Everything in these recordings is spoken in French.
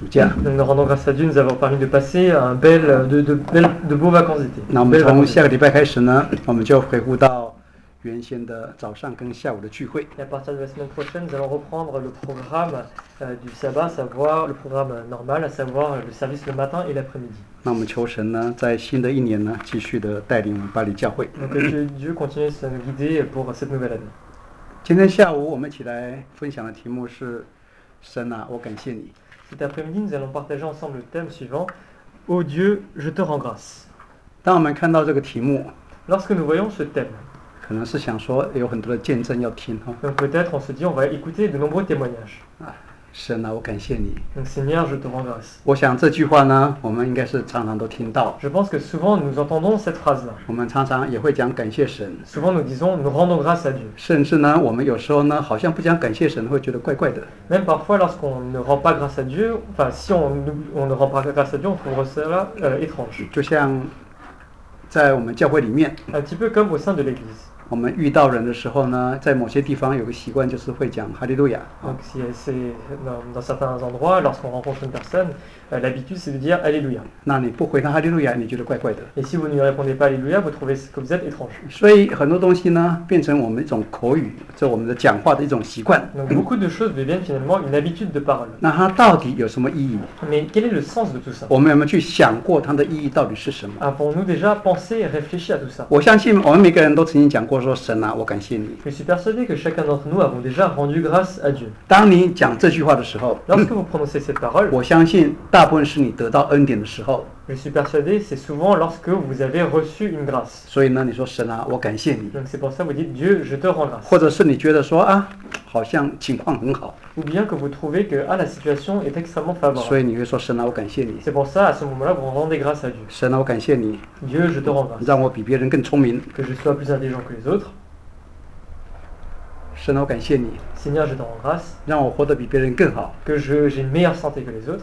暑假。 Donc nous rendons grâce à Dieu, nous avons permis de passer de beaux vacances d'été. 那我们从下个礼拜开始呢，我们就回复到原先的早上跟下午的聚会。 Et à partir de la semaine prochaine, nous allons reprendre le programme du sabbat, à savoir le programme normal, à savoir le service le matin et l'après-midi. 那我们求神呢，在新的一年呢，继续的带领我们巴黎教会。 Donc que Dieu continue à nous guider pour cette nouvelle année. 今天下午我们一起来分享的题目是：神啊，我感谢你。 Cet après-midi, nous allons partager ensemble le thème suivant. Ô Dieu, je te rends grâce. 当我们看到这个题目， Lorsque nous voyons ce thème, 可能是想说有很多的见证要听哈。 donc peut-être on se dit on va écouter de nombreux témoignages. 神啊，我感谢你。 Donc Seigneur, je te rends grâce. 我想这句话呢，我们应该是常常都听到。 Je pense que souvent nous entendons cette phrase-là. 我们常常也会讲感谢神， Souvent nous disons nous rendons grâce à Dieu. 甚至呢，我们有时候呢，好像不讲感谢神，会觉得怪怪的。 Même parfois lorsqu'on ne rend pas grâce à Dieu, enfin si on ne rend pas grâce à Dieu, on trouve cela étrange. 就像在我们教会里面， Un petit peu comme au sein de l'Église. 我们遇到人的时候呢，在某些地方有个习惯，就是会讲哈利路亚。 Donc si c'est dans certains endroits, lorsqu'on rencontre une personne, l'habitude c'est de dire Alléluia. 那你不回他哈利路亚，你觉得怪怪的。 Et si vous ne lui répondez pas Alléluia, vous trouvez que vous êtes étrange. 所以很多东西呢，变成我们一种口语，这我们的讲话的一种习惯。 Donc beaucoup de choses deviennent finalement une habitude de parole. 那它到底有什么意义？ Mais quel est le sens de tout ça? 我们有没有去想过它的意义到底是什么？ Avons-nous déjà pensé et réfléchi à tout ça? 我相信我们每个人都曾经讲过说：“神啊，我感谢你。” Je suis persuadé que chacun d'entre nous avons déjà rendu grâce à Dieu. 当你讲这句话的时候， Lorsque vous prononcez cette parole, 我相信大部分是你得到恩典的时候。 je suis persuadé c'est souvent lorsque vous avez reçu une grâce. 所以呢，你说神啊，我感谢你， Donc c'est pour ça que vous dites Dieu, je te rends grâce. 或者是你觉得说啊，好像情况很好， Ou bien que vous trouvez que la situation est extrêmement 所 favorable. 以你会说神啊，我感谢你， C'est pour ça, à ce moment-là, vous rendez grâce à Dieu. 神啊，我感谢你， Dieu, je te rends grâce. 让我比别人更聪明， Que je sois plus intelligent que les autres. 神啊，我感谢你， Seigneur, je te rends grâce. 让我活得比别人更好。 Que j'ai une meilleure santé que les autres.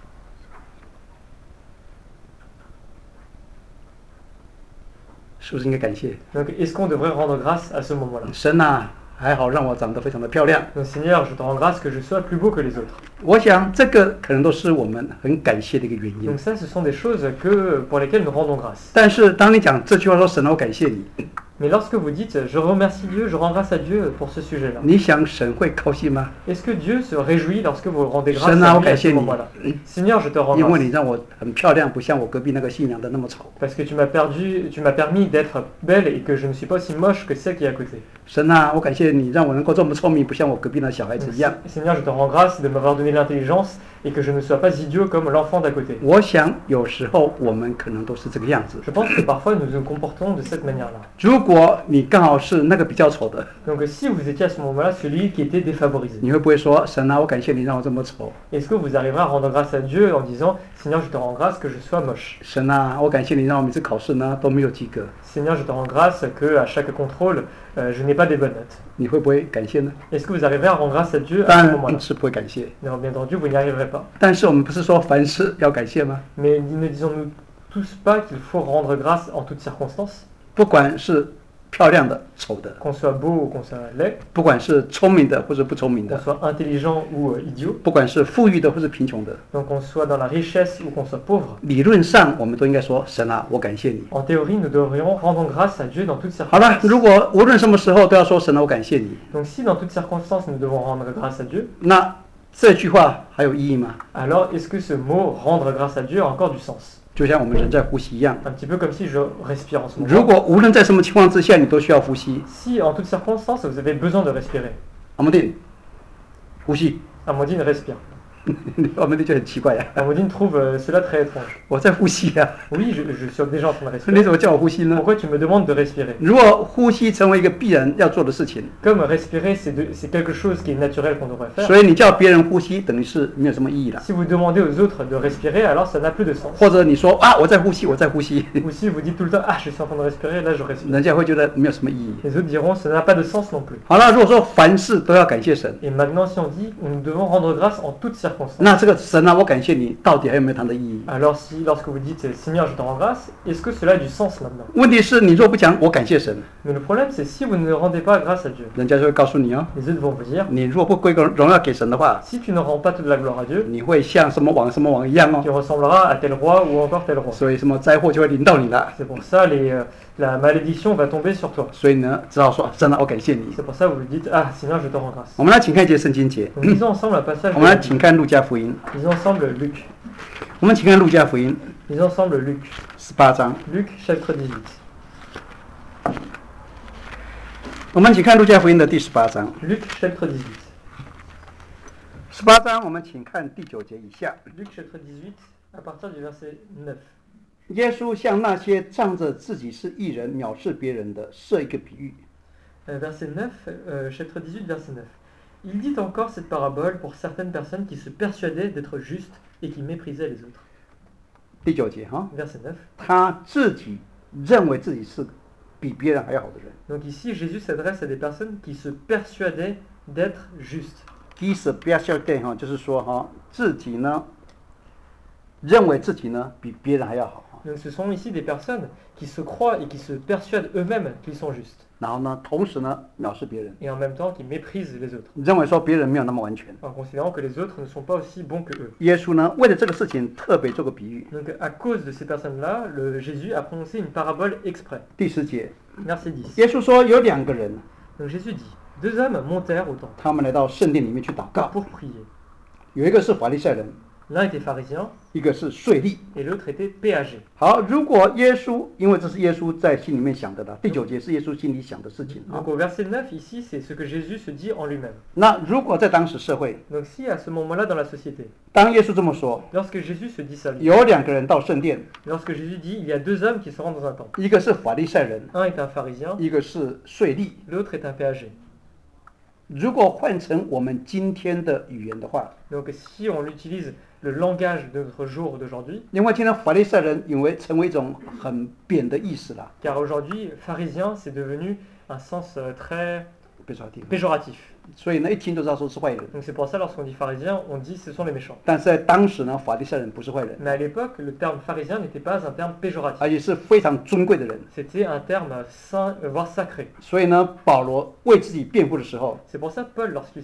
是不是应该感谢 Donc est-ce qu'on devrait rendre grâce à ce moment-là? 神啊？还好让我长得非常的漂亮。 Donc Seigneur, je te rends grâce que je sois plus beau que les autres. 我想这个可能都是我们很感谢的一个原因 Donc。ça, ce sont des choses pour lesquelles nous rendons grâce. 但是当你讲这句话说神啊，我感谢你， Mais lorsque vous dites je remercie Dieu, je rends grâce à Dieu pour ce sujet-là, 你想神会高兴吗？ est-ce que Dieu se réjouit lorsque vous rendez grâce Seigneur, à lui à ce merci. moment-là? Seigneur, je te rends 因为 grâce 你让我很漂亮，不像我隔壁那个新娘的那么丑。 parce que tu m'as permis d'être belle et que je ne suis pas aussi moche que celle qui est à côté. 神啊，我感谢你让我能够这么聪明，不像我隔壁那小孩子 Donc, 一样。 Seigneur, je te rends grâce de m'avoir donné l'intelligence et que je ne sois pas idiot comme l'enfant d'à côté. 我想有时候我们可能都是这个样子。 Je pense que parfois nous nous comportons de cette manière-là. 如果你刚好是那个比较丑的， Donc si vous étiez à ce moment-là celui qui était défavorisé, 你会不会说神啊，我感谢你让我这么丑？ est-ce que vous arriverez à rendre grâce à Dieu en disant Seigneur, je te rends grâce que je sois moche? 神啊，我感谢你让我每次考试呢都没有及格。 Seigneur, je te rends grâce que à chaque contrôle, je n'ai pas des bonnes notes. 你会不会感谢呢？ Est-ce que vous arriverez à rendre grâce à Dieu 当 à ce moment-là? 然是不会感谢。 Non, bien entendu, vous n'y arriverez pas. 但是我们不是说凡事要感谢吗？ Mais ne disons-nous tous pas qu'il faut rendre grâce en toutes circonstances, 不管是漂亮的、丑的， qu'on soit beau ou qu'on soit laid, 不管是聪明的或者不聪明 qu'on 的， soit intelligent ou idiot, 不管是富裕的或是贫穷的， donc qu'on soit dans la richesse ou qu'on soit pauvre. 理论上我们都应该说神啊，我感谢你。 En théorie, nous devrions rendre grâce à Dieu dans toutes 好了， circonstances. 如果无论什么时候都要说神啊，我感谢你， Donc si dans toutes circonstances nous devons rendre grâce à Dieu, 那这句话还有意义吗？ alors est-ce que ce mot rendre grâce à Dieu a encore du sens? 就像我们人在呼吸一样， Un petit peu comme si je respire en ce 如 moment. 果无论在什么情况之下，你都需要呼吸， Si en toutes circonstances vous avez besoin de respirer, 阿姆丁，呼吸， Amandine respire. 阿姆丁就很奇怪呀、 Amandine trouve cela très étrange. 我在呼吸呀、 Oui, je suis déjà en train de 你 respirer. 怎么叫我呼吸呢？ Pourquoi tu me demandes de respirer? 如果呼吸成为一个必然要做的事情， Comme respirer, c'est quelque chose qui est naturel qu'on devrait faire. 所以你叫别人呼吸，等于是没有什么意义了。 Si vous demandez aux autres de respirer, alors ça n'a plus de sens. 或者你说啊，我在呼吸，我在呼吸， Ou si vous dites tout le temps, ah, je suis en train de respirer, là je respire. 人家会觉得没有什么意义。 Les autres diront, ça n'a pas de sens non plus. 好了，如果说凡事都要感谢神， Et maintenant, si on dit, nous devons rendre grâce en toutes circonstances, circonstance. 那这个神啊，我感谢你，到底还有没有它的意义？ Alors lorsque vous dites Seigneur, je te rends grâce, est-ce que cela a du sens maintenant? 问题是你若不讲我感谢神， Mais le problème, c'est si vous ne rendez pas grâce à Dieu, 人家就会告诉你哦， les autres vont vous dire, 你若不归个荣耀给神的话， si tu ne rends pas toute la gloire à Dieu, 你会像什么王一样哦 tu。ressembleras à tel roi ou encore tel roi. 所以什么灾祸就会临到你了。 C'est pour ça la malédiction va tomber sur toi. 所以呢，只好说神啊，我感谢你。 C'est pour ça que vous dites, ah Seigneur, je te rends grâce. 我们来请看一节圣经节， Donc lisons ensemble un passage 我们来 de 请看路加福音， Lisons ensemble Luc. 我们请看路加福音 Lisons ensemble Luc. 18章， Luc chapitre 18. 我们请看路加福音的第18章。 Luc chapitre 18. 18章，我们请看第9节以下。 Luc chapitre 18, à partir du verset 9. 耶稣向那些仗着自己是义人藐视别人的设一个比喻。 Verset 9, chapitre 18, verset 9. Il dit encore cette parabole pour certaines personnes qui se persuadaient d'être justes et qui méprisaient les autres. 第9节哈， Verset 9. 他自己认为自己是比别人还要好的人。 Donc ici, Jésus s'adresse à des personnes qui se persuadaient d'être justes. 第一是不要笑对哈，就是说哈，自己呢认为自己呢比别人还要好。 Donc ce sont ici des personnes qui se croient et qui se persuadent eux-mêmes qu'ils sont justes. 然后呢，同时呢藐视别人， Et en même temps qui méprisent les autres, 认为说别人没有那么完全。 en considérant que les autres ne sont pas aussi bons que eux. 耶稣呢为了这个事情特别做个比喻。 Donc à cause de ces personnes-là, Jésus a prononcé une parabole exprès. 第10节， Verset 10. 耶稣说有2个人， Donc Jésus dit, 2 hommes montèrent au temple 他们来到圣殿里面去祷告， pour prier. 有一个是法利赛人， L'un était pharisien 一个是税吏。 et l'autre était péager. 好，如果耶稣，因为这是耶稣在心里面想的了，第9节是耶稣心里想的事情啊 Donc。au verset 9 ici, c'est ce que Jésus se dit en lui-même. 那如果在当时社会， Donc si à ce moment-là dans la société, 当耶稣这么说， lorsque Jésus se dit ça, 有2个人到圣殿， lorsque Jésus dit il y a 2 hommes qui se rendent dans un temple, 一个是法利赛人， un est un pharisien, 一个是税吏。 l'autre est un péager. 如果换成我们今天的语言的话， Donc si on utilise le langage de notre jour d'aujourd'hui, 因为今天法利赛人以为成为一种很贬的意思了， car aujourd'hui pharisien c'est devenu un sens très 别说地， péjoratif. 所以呢一听就知道说是坏人。 Donc c'est pour ça lorsqu'on dit pharisien, on dit ce sont les méchants. 但是在当时呢，法利赛人不是坏人， Mais à l'époque, le terme pharisien n'était pas un terme péjoratif. 而且是非常尊贵的人。 C'était un terme saint, voire sacré. 所以呢，保罗为自己辩护的时候， C'est pour ça Paul, lorsqu'il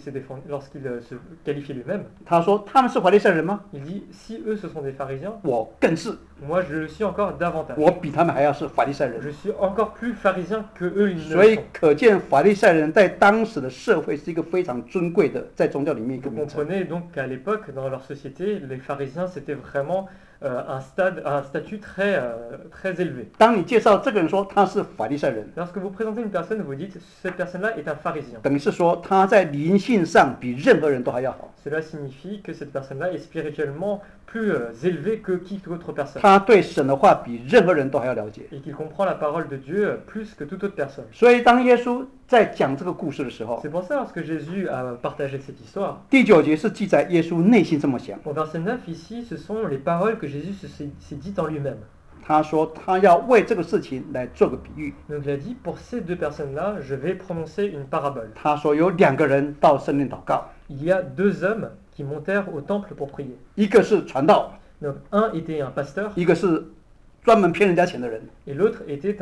se qualifiait lui-même, 他说他们是法利赛人吗？ il dit si eux ce sont des pharisiens, 我更是， moi je le suis encore davantage. 我比他们还要是法利赛人。 Je suis encore plus pharisien que eux ils 所 le 以 sont. 可见法利赛人在当时的社会是一个非常尊贵的，在宗教里面一个 Vous 名称。 comprenez donc qu'à l'époque, dans leur société, les pharisiens c'était vraiment un statut très élevé. 当你介绍这个人说他是法利赛人， Lorsque vous présentez une personne, vous dites cette personne-là est un pharisien. 等于是说他在灵性上比任何人都还要好， Cela signifie que cette personne-là est spirituellement plus élevé que toute autre personne 他对神的话比任何人都还要了解。 et qu'il comprend la parole de Dieu plus que toute autre personne. 所以当耶稣在讲这个故事的时候， C'est pour ça lorsque Jésus a partagé cette histoire, 第9节是记载耶稣内心这么想， au verset 9 ici, ce sont les paroles que Jésus s'est dites en lui-même. 他说他要为这个事情来做个比喻。 Donc il a dit, pour ces 2 personnes-là, je vais prononcer une parabole. 他说有2个人到圣殿祷告， Il y a 2 hommes qui montèrent au temple pour prier. 一个是传道， Donc un était un pasteur 一个是专门骗人家钱的人， et l'autre était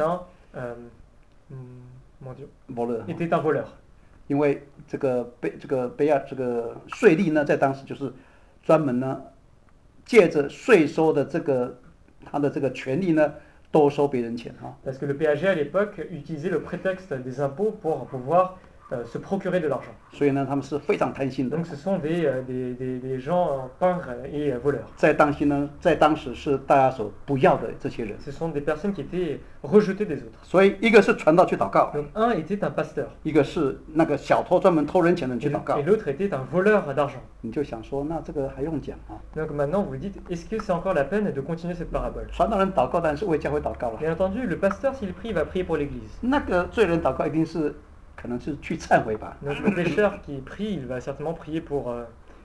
mon Dieu, 伯乐。 était un voleur. 因为这个税吏呢，在当时就是专门呢，借着税收的他的这个权利呢，多收别人钱哈。 Parce que le péager à l'époque utilisait le prétexte des impôts pour pouvoir se procurer de l'argent. 所以呢，他们是非常贪心的。 Donc ce sont des gens pingres et voleurs. 在当时是大家所不要的这些人。 Ce sont des personnes qui étaient rejetées des autres. 所以一个是传道去祷告， Donc un était un pasteur 一个是那个小偷专门偷人钱的人去祷告 et。l'autre était un voleur d'argent. 你就想说，那这个还用讲啊？ Donc maintenant vous vous dites, est-ce que c'est encore la peine de continuer cette parabole? 传道人祷告当然是为教会祷告了， Bien entendu, le pasteur s'il prie, il va prier pour l'église. 那个罪人祷告一定是可能是去忏悔吧。 Donc le pécheur qui prie, il va certainement prier pour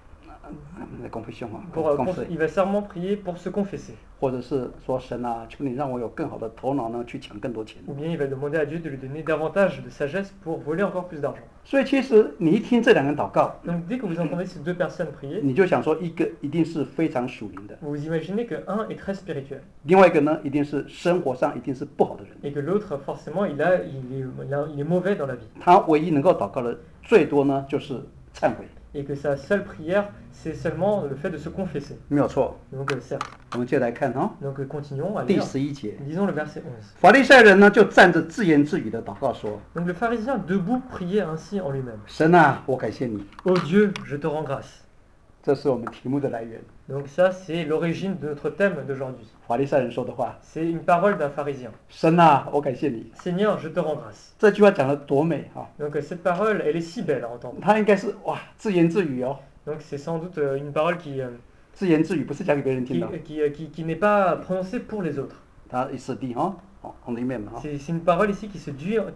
来confession 啊， il va serment prier pour se confesser. 或者是说神啊，求你让我有更好的头脑呢，去抢更多钱。 Ou bien il va demander à Dieu de lui donner davantage de sagesse pour voler encore plus d'argent. 所以其实你一听这两个人祷告， Donc dès que vous entendez ces deux personnes prier, 你就想说一个一定是非常属灵的， vous imaginez que un est très spirituel 另外一个呢一定是生活上一定是不好的人。 et que l'autre forcément il est mauvais dans la vie 他唯一能够祷告的最多呢就是忏悔， et que sa seule prière c'est seulement le fait de se confesser. 没有错。 Donc certes. 我们接着来看哈， Donc continuons à 第 lire. 11节， Lisons le verset 11. 法利赛人呢就站着自言自语的祷告说 Donc le pharisien debout priait ainsi en lui-même. 神啊，我感谢你。 Ô Dieu, je te rends grâce. 这是我们题目的来源。 Donc ça c'est l'origine de notre thème d'aujourd'hui. 法利赛人说的话， C'est une parole d'un pharisien. 神啊，我感谢你。 Seigneur, je te rends grâce. 这句话讲得多美哈！ Donc cette parole, elle est si belle à entendre. 他应该是哇自言自语哦， Donc c'est sans doute une parole 自言自语不是讲给别人听的， qui n'est pas prononcée pour les autres. 他一实地哈，on里面嘛哈 C'est une parole ici qui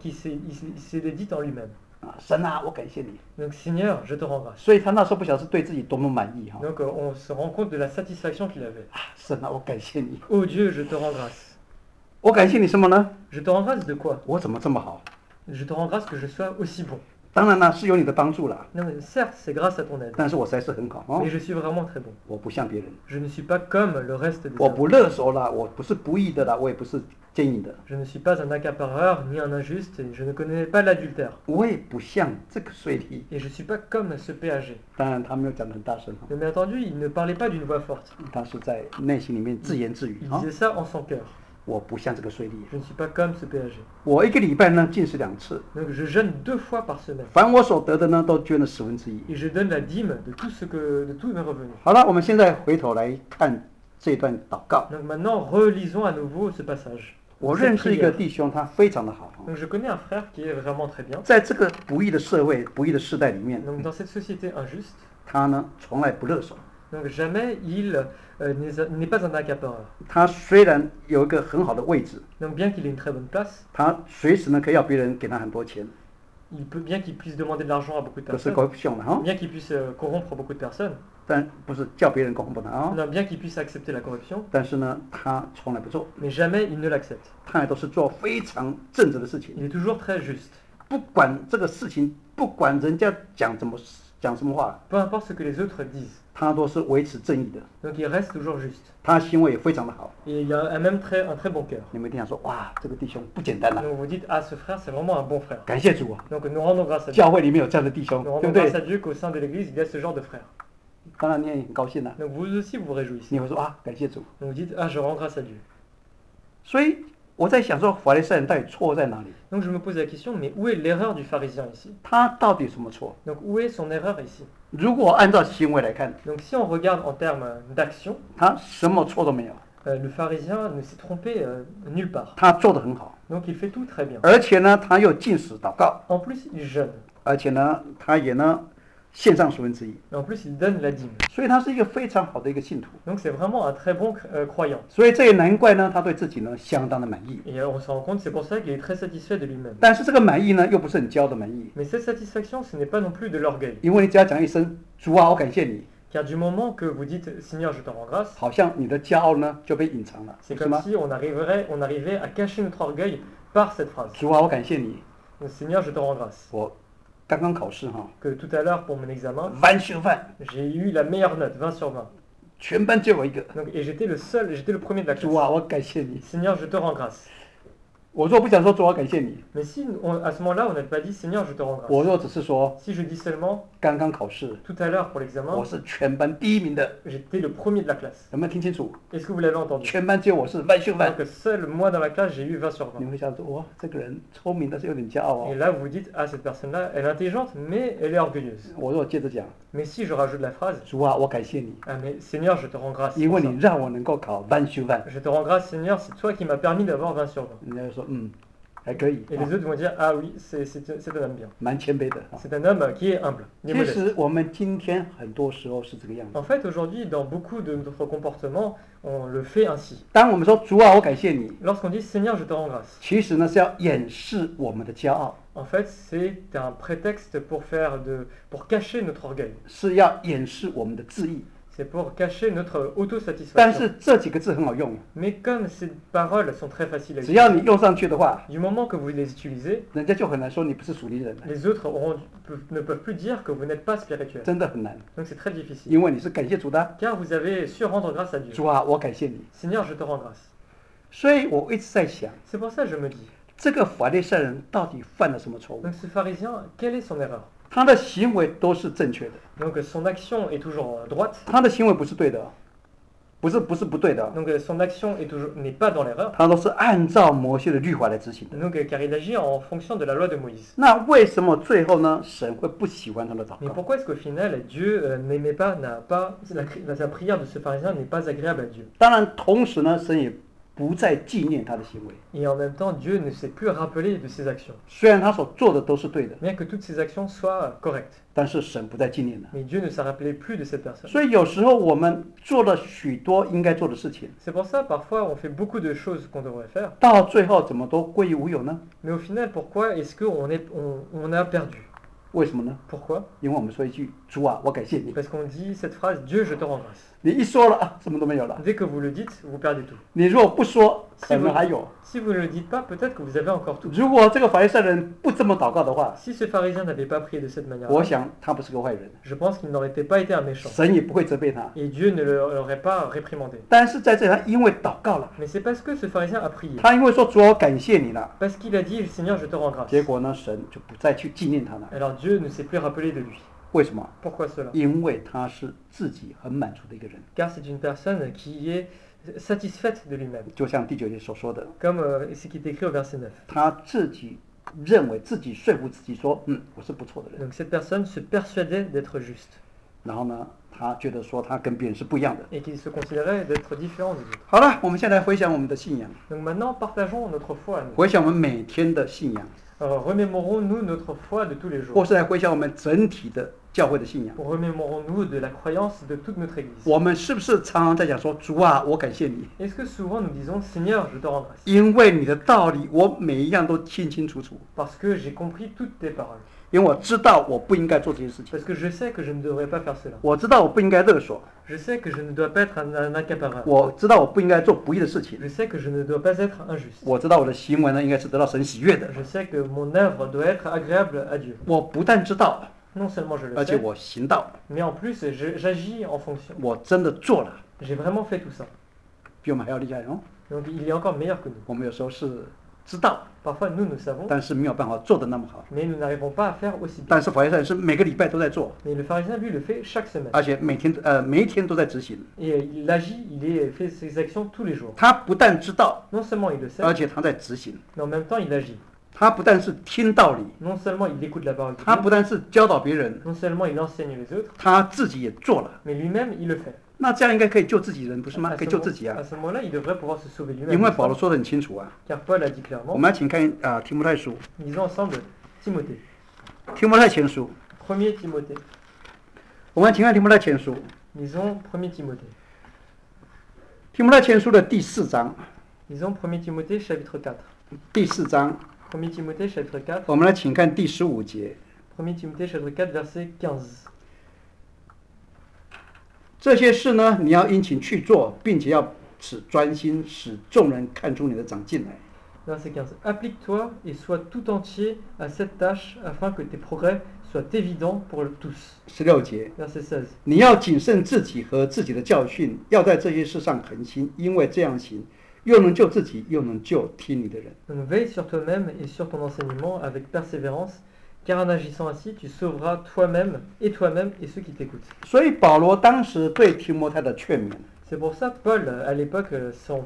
s'est dite en lui-même. 啊，神啊，我感谢你。 Donc Seigneur, je te rends grâce. 所以他那时候不晓得是对自己多么满意哈 Donc on se rend compte de la satisfaction qu'il avait. 啊，神啊，我感谢你。 Ô Dieu, je te rends grâce. 我感谢你什么呢？ Je te rends grâce de quoi? 我怎么这么好？ Je te rends grâce que je sois aussi bon. 当然啦，是有你的帮助啦， Non, mais certes, c'est grâce à ton aide. 但是我实在是很好哦 Mais，je suis vraiment très bon. 我不像别人， Je ne suis pas comme le reste des 我 hommes. 不勒索啦，我不是不义的啦，我也不是奸淫的， Je ne suis pas un accapareur ni un injuste et je ne connais pas l'adultère. 我也不像这个税吏。 Et je ne suis pas comme ce péager. 当然他没有讲得很大声哈， Mais bien entendu, il ne parlait pas d'une voix forte. 他是在内心里面自言自语 Il 哈。 disait ça en son cœur. 我不像这个税吏， Je ne suis pas comme ce péager. 我一个礼拜呢进食2次， Donc je jeûne 2 fois par semaine. 凡我所得的呢都捐了1/10。 Et je donne la dîme de tous mes revenus. 好了，我们现在回头来看这段祷告。 Donc maintenant, relisons à nouveau ce passage. 我 Cette 认识一个 prière. 弟兄，他非常的好哈， Donc je connais un frère qui est vraiment très bien. 在这个不义的社会、不义的时代里面， Donc dans cette société injuste, 他呢从来不勒索。 donc jamais il n'est pas un accapareur. 他虽然有一个很好的位置， Donc bien qu'il ait une très bonne place, 他随时呢可以要别人给他很多钱， bien qu'il puisse demander de l'argent à beaucoup de 可是 personnes, 狗凶的哈， bien qu'il puisse corrompre beaucoup de personnes, 但不是叫别人公不他啊， non, bien qu'il puisse accepter la corruption, 但是呢他从来不做， mais jamais il ne l'accepte. 他也都是做非常正直的事情， Il est toujours très juste. 不管这个事情，不管人家讲什么话， Peu importe ce que les autres disent. 他都是维持正义的， Donc il reste toujours juste. 他行为也非常的好。 Et il a même un très bon cœur. 你们一定想说，哇，这个弟兄不简单啦， Donc vous dites, ah ce frère c'est vraiment un bon frère. 感谢主啊， Donc nous rendons grâce à Dieu. 教会里面有这样的弟兄 Nous， 对 rendons 不 grâce 对？ à Dieu qu'au sein de l'Église il y a ce genre de frère. 当然你也很高兴啦， Donc vous aussi vous vous réjouissez. 你会说啊，感谢主。 Donc vous dites, ah je rends grâce à Dieu. 所以我在想说，法利赛人到底错在哪里？ Donc je me pose la question, mais où est l'erreur du pharisien ici? 他到底有什么错？ Donc où est son erreur ici? 如果按照行为来看， Donc si on regarde en termes d'action, 他什么错都没有， le pharisien ne s'est trompé nulle part. 他做得很好， Donc il fait tout très bien. 而且呢，他又禁食祷告， En plus il jeûne. 而且呢，他也呢献上1/10。 Et en plus il donne la dîme. 所以他是一个非常好的一个信徒。 Donc c'est vraiment un très bon croyant. 所以这也难怪呢，他对自己呢相当的满意。 Et on se rend compte, c'est pour ça qu'il est très satisfait de lui-même. 但是这个满意呢，又不是很骄傲的满意， Mais cette satisfaction, ce n'est pas non plus de l'orgueil. 因为你只要讲一声“主啊，我感谢你 Car du moment que vous dites Seigneur, je te rends grâce ”， 好像你的骄傲呢就被隐藏了， c'est 不是 comme 吗？ si on arrivait à cacher notre orgueil par cette phrase. 主啊，我感谢你， Donc, Seigneur, je te rends grâce. 我刚刚考试哈， Que tout à l'heure, pour mon examen, 完学饭， j'ai eu la meilleure note, 20 sur 20. 全班只有我一个。 Donc, et j'étais le premier de la 主啊， classe. 我感谢你。 Seigneur, je te rends grâce. 我若不想说主啊，感谢你， Mais si à ce moment-là, on n'a pas dit Seigneur, je te rends 我 grâce. 若只是说 Si je dis seulement 刚刚考试， tout à l'heure pour l'examen, 我是全班第一名的， j'étais le premier de la classe. 有没有听清楚？ Est-ce que vous l'avez entendu? 全班只有我是完学饭。 Donc, seul moi dans la classe, j'ai eu 20 sur 你 20. 会想说，哇，这个人聪明，但是有点骄傲 Et 哦。 là, vous vous dites, ah, cette personne-là, elle est intelligente, mais elle est orgueilleuse. 我若接着讲， Mais si je rajoute la phrase, 主啊，我感谢你， ah, mais Seigneur, je te rends grâce. 因 pour 为 ça. 你让我能够考完学饭。 Je te rends grâce, Seigneur, c'est toi qui m'as permis d'avoir 20 sur 20. 人家就说，还可以， Et les autres vont dire, ah oui, c'est un homme bien. 蛮谦卑的啊。 C'est un homme qui est humble, il est 其 modeste. 实我们今天很多时候是这个样子。 En fait, aujourd'hui, dans beaucoup de notre comportement, on le fait ainsi. 当我们说主啊，我感谢你， Lorsqu'on dit Seigneur, je te rends grâce, 其实呢是要掩饰我们的骄傲， En fait, c'est un prétexte pour cacher notre orgueil. 是要掩饰我们的自义。 C'est pour cacher notre 但 autosatisfaction. 是这几个字很好用， Mais comme ces paroles sont très faciles à 只要 utiliser, 你用上去的话， du moment que vous les utilisez, 人家就很难说你不是属灵人了， les autres ne peuvent plus dire que vous n'êtes pas spirituel. 真的很难， Donc c'est très difficile. 因为你是感谢主的。 Car vous avez su rendre grâce à Dieu. 主啊，我感谢你。 Seigneur, je te rends grâce. 所以我一直在想， C'est pour ça que je me dis. 这个法利赛人到底犯了什么错误？ Donc ce pharisien, quelle est son erreur? 他的行为都是正确的， Donc son action est toujours droite. 他的行为不是对的，不是不对的， Donc son action n'est pas dans l'erreur. 他都是按照摩西的律法来执行的。 Donc, car il agit en fonction de la loi de Moïse. 那为什么最后呢？神会不喜欢他的祷 Mais 告？ pourquoi est-ce qu'au final, Dieu n'aimait pas, sa prière de ce pharisien n'est pas agréable à Dieu? 当然，同时呢，神也不再纪念他的行为。 Et en même temps, Dieu ne s'est plus rappelé de ses actions. 虽然他所做的都是对的， Bien que toutes ses actions soient correctes. 但是神不再纪念了。 Mais Dieu ne s'en rappelait plus de cette personne. 所以有时候我们做了许多应该做的事情， C'est pour ça, parfois, on fait beaucoup de choses qu'on devrait faire. 到最后怎么都归于无有呢？ Mais au final, pourquoi est-ce qu'on a perdu? 为什么呢？ Pourquoi? 因为我们说一句“主啊，我感谢你 Parce qu'on dit cette phrase, Dieu, je te rends grâce. ”， 你一说了啊，什么都没有了。 Dès que vous le dites, vous perdez tout. 你如果不说，可能还有。 Si vous ne le dites pas, peut-être que vous avez encore tout. 如果这个法利赛人不这么祷告的话， Si ce pharisien n'avait pas prié de cette manière, 我想他不是个坏人， je pense qu'il n'aurait pas été un méchant. 神也不会责备他。 Et Dieu ne l'aurait pas réprimandé. 但是在这里，他因为祷告了， Mais c'est parce que ce pharisien a prié. 他因为说主啊，我感谢你了， Parce qu'il a dit, Seigneur, je te rends grâce. 结果呢，神就不再去纪念他了。 Alors Dieu ne s'est plus rappelé de lui. 为什么？ Pourquoi cela? 因为他是自己很满足的一个人， Car c'est une personne qui est satisfaite de lui-même. 就像第9节所说的， Comme ce qui est écrit au verset 9. 他自己认为自己说服自己说，我是不错的人。 Donc cette personne se persuadait d'être juste. 然后呢，他觉得说他跟别人是不一样的。 Et qu'il se considérait d'être différent des autres. 好了，我们现在来回想我们的信仰， Donc maintenant, partageons notre foi à nous. 回想我们每天的信仰， Alors, remémorons-nous notre foi de tous les 或 jours. 是来回想我们整体的教会的信仰。 Remémorons-nous de la croyance de toute notre Église. 我们是不是常常在讲说，主啊，我感谢你， Est-ce que souvent nous disons, Seigneur, je te rends grâce, 因为你的道理我每一样都清清楚楚， parce que j'ai compris toutes tes paroles, 因为我知道我不应该做这些事情， parce que je sais que je ne devrais pas faire cela, 我知道我不应该勒索， je sais que je ne dois pas être un accapareur, 我知道我不应该做不义的事情， je sais que je ne dois pas être injuste, 我知道我的行为呢应该是得到神喜悦的。 je sais que mon œuvre doit être agréable à Dieu. 我不但知道， Non seulement je le 而且 sais, 我行道， mais en plus j'agis en fonction. 我真的做了， J'ai vraiment fait tout ça. 比我们还要厉害哦。 Donc il est encore meilleur que nous. 我们有时候是知道， Parfois nous savons, 但是没有办法做得那么好。 mais nous n'arrivons pas à faire aussi bien. 但是法利赛人是每个礼拜都在做， Mais le pharisien, lui, le fait chaque semaine. 而且每一天都在执行。 Et il agit, fait ses actions tous les jours. 他不但知道， Non seulement il le sait, 而且他在执行。 mais en même temps il agit. 他不但是听道理， Non seulement il écoute la parole de 他 Dieu, 不但是教导别人， non seulement il enseigne les autres, 他自己也做了。 mais lui-même il le fait. 那这样应该可以救自己人，不是吗？ À 可以 ce 救自己啊 à。ce moment-là, il devrait pouvoir se sauver 因 lui-même. 为 n'est-ce 保 pas? 罗说得很清楚啊。 Car Paul a dit 我 clairement, 们来请看提摩太书， lisons ensemble Timothée. 提摩太前书， 1er Timothée. 我们来请看提摩太前书， Lisons 1er Timothée. 提摩太前书的第4章， Lisons 1er Timothée chapitre 4. 第4章， 1er Timothée chapitre 4. 我们来请看第15节。 1er Timothée chapitre 4 verset 15. 这些事呢，你要殷勤去做，并且要使专心，使众人看出你的长进来。 Verset 15. Applique-toi et sois tout entier à cette tâche afin que tes progrès soient évidents pour tous. 16节， Verset 16. 你要谨慎自己和自己的教训，要在这些事上恒心，因为这样行，又能救自己，又能救听你的人。 Donc veille sur toi-même et sur ton enseignement avec persévérance, car en agissant ainsi, tu sauveras toi-même et ceux qui t'écoutent. 所以保罗当时对提摩太的劝勉， C'est pour ça Paul, à l'époque, son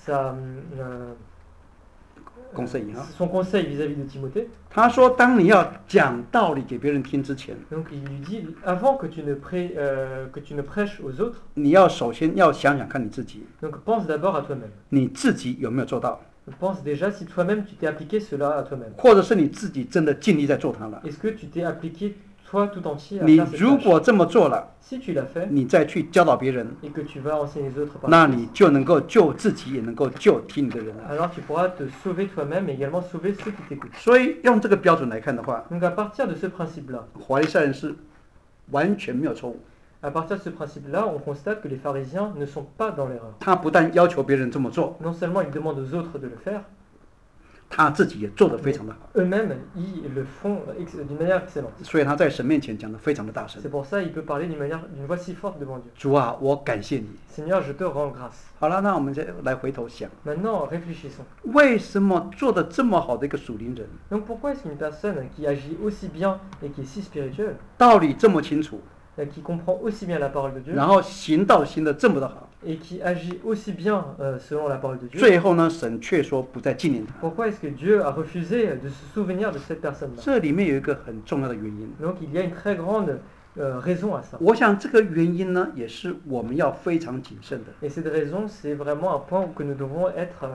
conseil vis-à-vis de Timothée, 他说：当你要讲道理给别人听之前， donc il lui dit, avant que tu ne prêches aux autres, 你要首先要想想看你自己， donc pense d'abord à toi-même. 你自己有没有做到， Pense déjà si toi-même tu t'es appliqué cela à toi-même. 或者是你自己真的尽力在做它了。 Est-ce que tu t'es appliqué toi tout entier à 你 faire cette 如 tâche. 果这么做了， Si tu l'as fait 你再去教导别人， et que tu vas enseigner les autres par 那 la 你 suite, 就能够救自己，也能够救听你的人了。 alors tu pourras te sauver toi-même et également sauver ceux qui t'écoutent. 所以用这个标准来看的话， Donc à partir de ce principe-là, 法利赛人是完全没有错误。 à partir de ce principe-là, on constate que les pharisiens ne sont pas dans l'erreur. 他不但要求别人这么做， Non seulement ils demandent aux autres de le faire, 他自己也做得非常的好， eux-mêmes ils le font d'une manière excellente. 所以他在神面前讲得非常的大声 C'est。pour ça qu'il peut parler d'une voix si forte devant Dieu. 主啊，我感谢你。 Seigneur, je te rends grâce. 好了，那我们再来回头想， Maintenant, réfléchissons. 为什么做得这么好的一个属灵人， Donc pourquoi est-ce qu'une personne qui agit aussi bien et qui est si spirituelle, 道理这么清楚， qui comprend aussi bien la parole de Dieu, 然后行道行得这么的好， et qui agit aussi bien selon la parole de Dieu, 最后呢，神却说不再纪念他。 pourquoi est-ce que Dieu a refusé de se souvenir de cette personne-là? 这里面有一个很重要的原因， Donc il y a une très grande raison à ça. 我想这个原因呢，也是我们要非常谨慎的。 Et cette raison, c'est vraiment un point que nous devons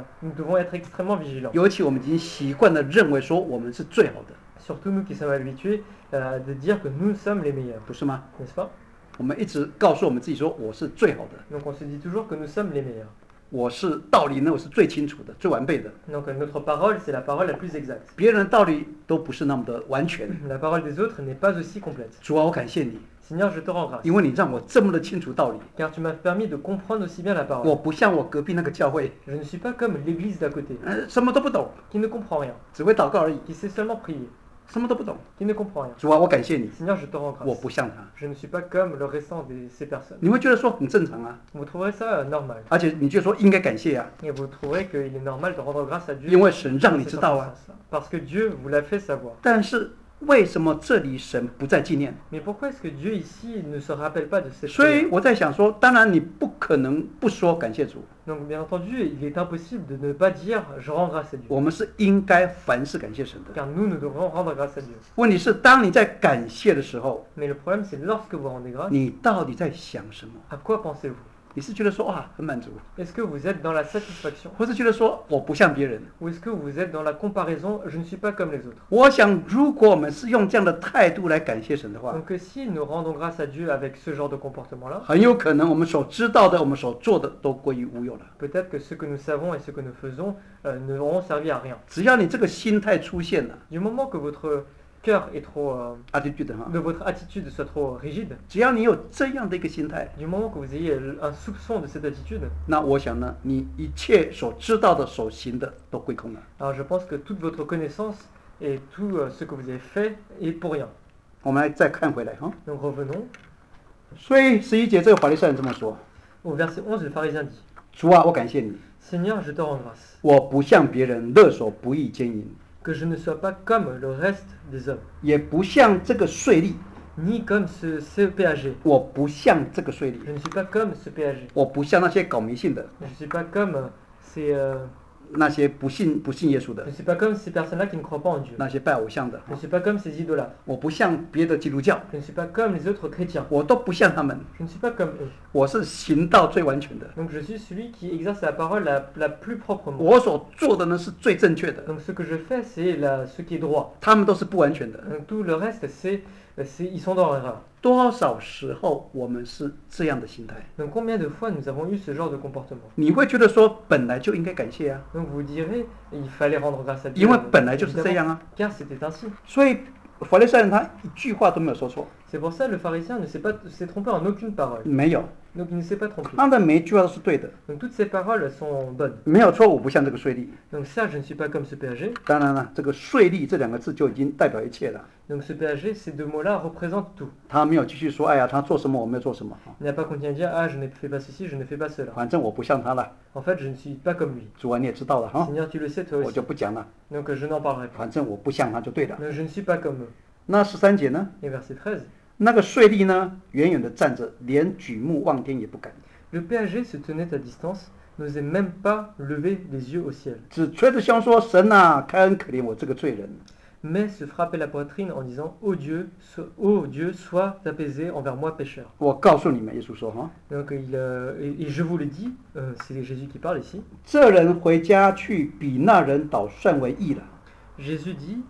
être extrêmement vigilants. 尤其我们已经习惯的认为说我们是最好的， Surtout nous qui sommes habitués de dire que nous sommes les meilleurs, 不是吗？ n'est-ce pas? 我们一直告诉我们自己说我是最好的， Donc on se dit toujours que nous sommes les meilleurs. 我是道理呢，我是最清楚的、最完备的， Donc notre parole, c'est la parole la plus exacte. 别人的道理都不是那么的完全。 La parole des autres n'est pas aussi complète. 主啊，我感谢你， Seigneur, je te rends grâce, 因为你让我这么的清楚道理。 car tu m'as permis de comprendre aussi bien la 我 parole. 不像我隔壁那个教会， Je ne suis pas comme l'église d'à côté, 什么都不懂， qui ne comprend rien, 只会祷告而已， qui sait seulement prier, 什么都不懂。 qui ne comprend rien. 主啊，我感谢你， Seigneur, je te rends 我 grâce. 不像他。 Je ne suis pas comme le restant de ces personnes. 你会觉得说很正常啊， Vous trouverez ça normal. 而且你就说应该感谢啊， Et vous trouverez qu'il est normal de rendre grâce à Dieu 因为神让 dans 你 ces 知道啊。 circonstances-là. Parce que Dieu vous l'a fait savoir. 但是为什么这里神不再纪念？ Mais pourquoi est-ce que Dieu ici ne se rappelle pas de cette 所以 prière? 我在想说，当然你不可能不说感谢主， Donc bien entendu, il est impossible de ne pas dire je rends grâce à Dieu. 我们是应该凡事感谢神的。 Car nous devrons rendre grâce à Dieu. 问题是，当你在感谢的时候， Mais le problème, c'est lorsque vous rendez grâce, 你到底在想什么？ à quoi pensez-vous? 你是觉得说哇很满足， Est-ce que vous êtes dans la satisfaction? 或是觉得说我不像别人？ Ou est-ce que vous êtes dans la comparaison je ne suis pas comme les autres? 我想，如果我们是用这样的态度来感谢神的话， Donc si nous rendons grâce à Dieu avec ce genre de comportement-là, 很有可能我们所知道的、我们所做的都归于无有了。 peut-être que ce que nous savons et ce que nous faisons ne auront servi à rien. 只要你这个心态出现了 Du moment que votre cœur est trop, ，attitude 哈， que votre attitude soit trop rigide, 只要你有这样的一个心态， du moment que vous ayez un soupçon de cette attitude, 那我想呢，你一切所知道的、所行的都归空了。 alors je pense que toute votre connaissance et tout ce que vous avez fait est pour rien. 我们来再看回来哈。 Donc revenons. 所以11节这个法利赛人这么说 Au verset 11, le pharisien dit, 主啊，我感谢你， Seigneur, je te rends grâce, 我不像别人勒索不义奸淫， que je ne sois pas comme le reste des hommes, 也不像这个税吏， ni comme ce PAG. 我不像这个税吏， Je ne suis pas comme ce PAG. 我不像那些搞迷信的， Je ne suis pas comme ces, 那些不信耶稣的 je，ne suis pas comme ces personnes-là qui ne croient pas en Dieu. 那些拜偶像的， Je ne suis pas comme ces idolâtres. 我不像别的基督教， Je ne suis pas comme les autres chrétiens. 我都不像他们， Je ne suis pas comme eux. 我是行道最完全的， Donc je suis celui qui exerce la parole la plus proprement. 我所做的呢是最正确的， Donc ce que je fais, c'est ce qui est droit. 他们都是不完全的。 Donc tout le reste, ils sont dans l'erreur. 多少时候我们是这样的心态？ Donc combien de fois nous avons eu ce genre de comportement? 你会觉得说本来就应该感谢啊， Donc vous direz, il fallait rendre grâce à Dieu. 因为本来就是这 évidemment, 样啊。 car c'était ainsi. 所以法利赛人他一句话都没有说错， C'est pour ça que le pharisien ne s'est trompé en aucune parole. 没有， Donc il ne s'est pas trompé. 他的每一句话都是对的， Donc toutes ces paroles sont bonnes. 没有错误，不像这个税吏。 Donc ça, je ne suis pas comme ce PAG. 当然了，这个税吏这两个字就已经代表一切了。 Donc ce PAG, ces deux mots-là représentent tout. 他没有继续说，哎呀，他做什么我没有做什么， Il n'a pas continué à dire, ah, je ne fais pas ceci, je ne fais pas cela. 反正我不像他了。 En fait, je ne suis pas comme lui. 主啊，你也知道了哈， Seigneur, tu le sais toi 我 aussi. 就不讲了， Donc je n'en parlerai pas. 反正我不像他就对了。 Donc je ne suis pas comme eux. 那13节呢？ Et verset 13. 那个税吏呢，远远的站着，连举目望天也不敢， Le PAG se tenait à distance, n'osait même pas lever les yeux au ciel, 只捶着胸说：“神啊，开恩可怜我这个罪人。” mais se frappait la poitrine en disant, ô Dieu, sois apaisé envers moi pécheur. 我告诉你们，耶稣说哈， Donc et je vous le dis, c'est Jésus qui parle ici. 这人回家去，比那人倒算为义了。 Jésus dit,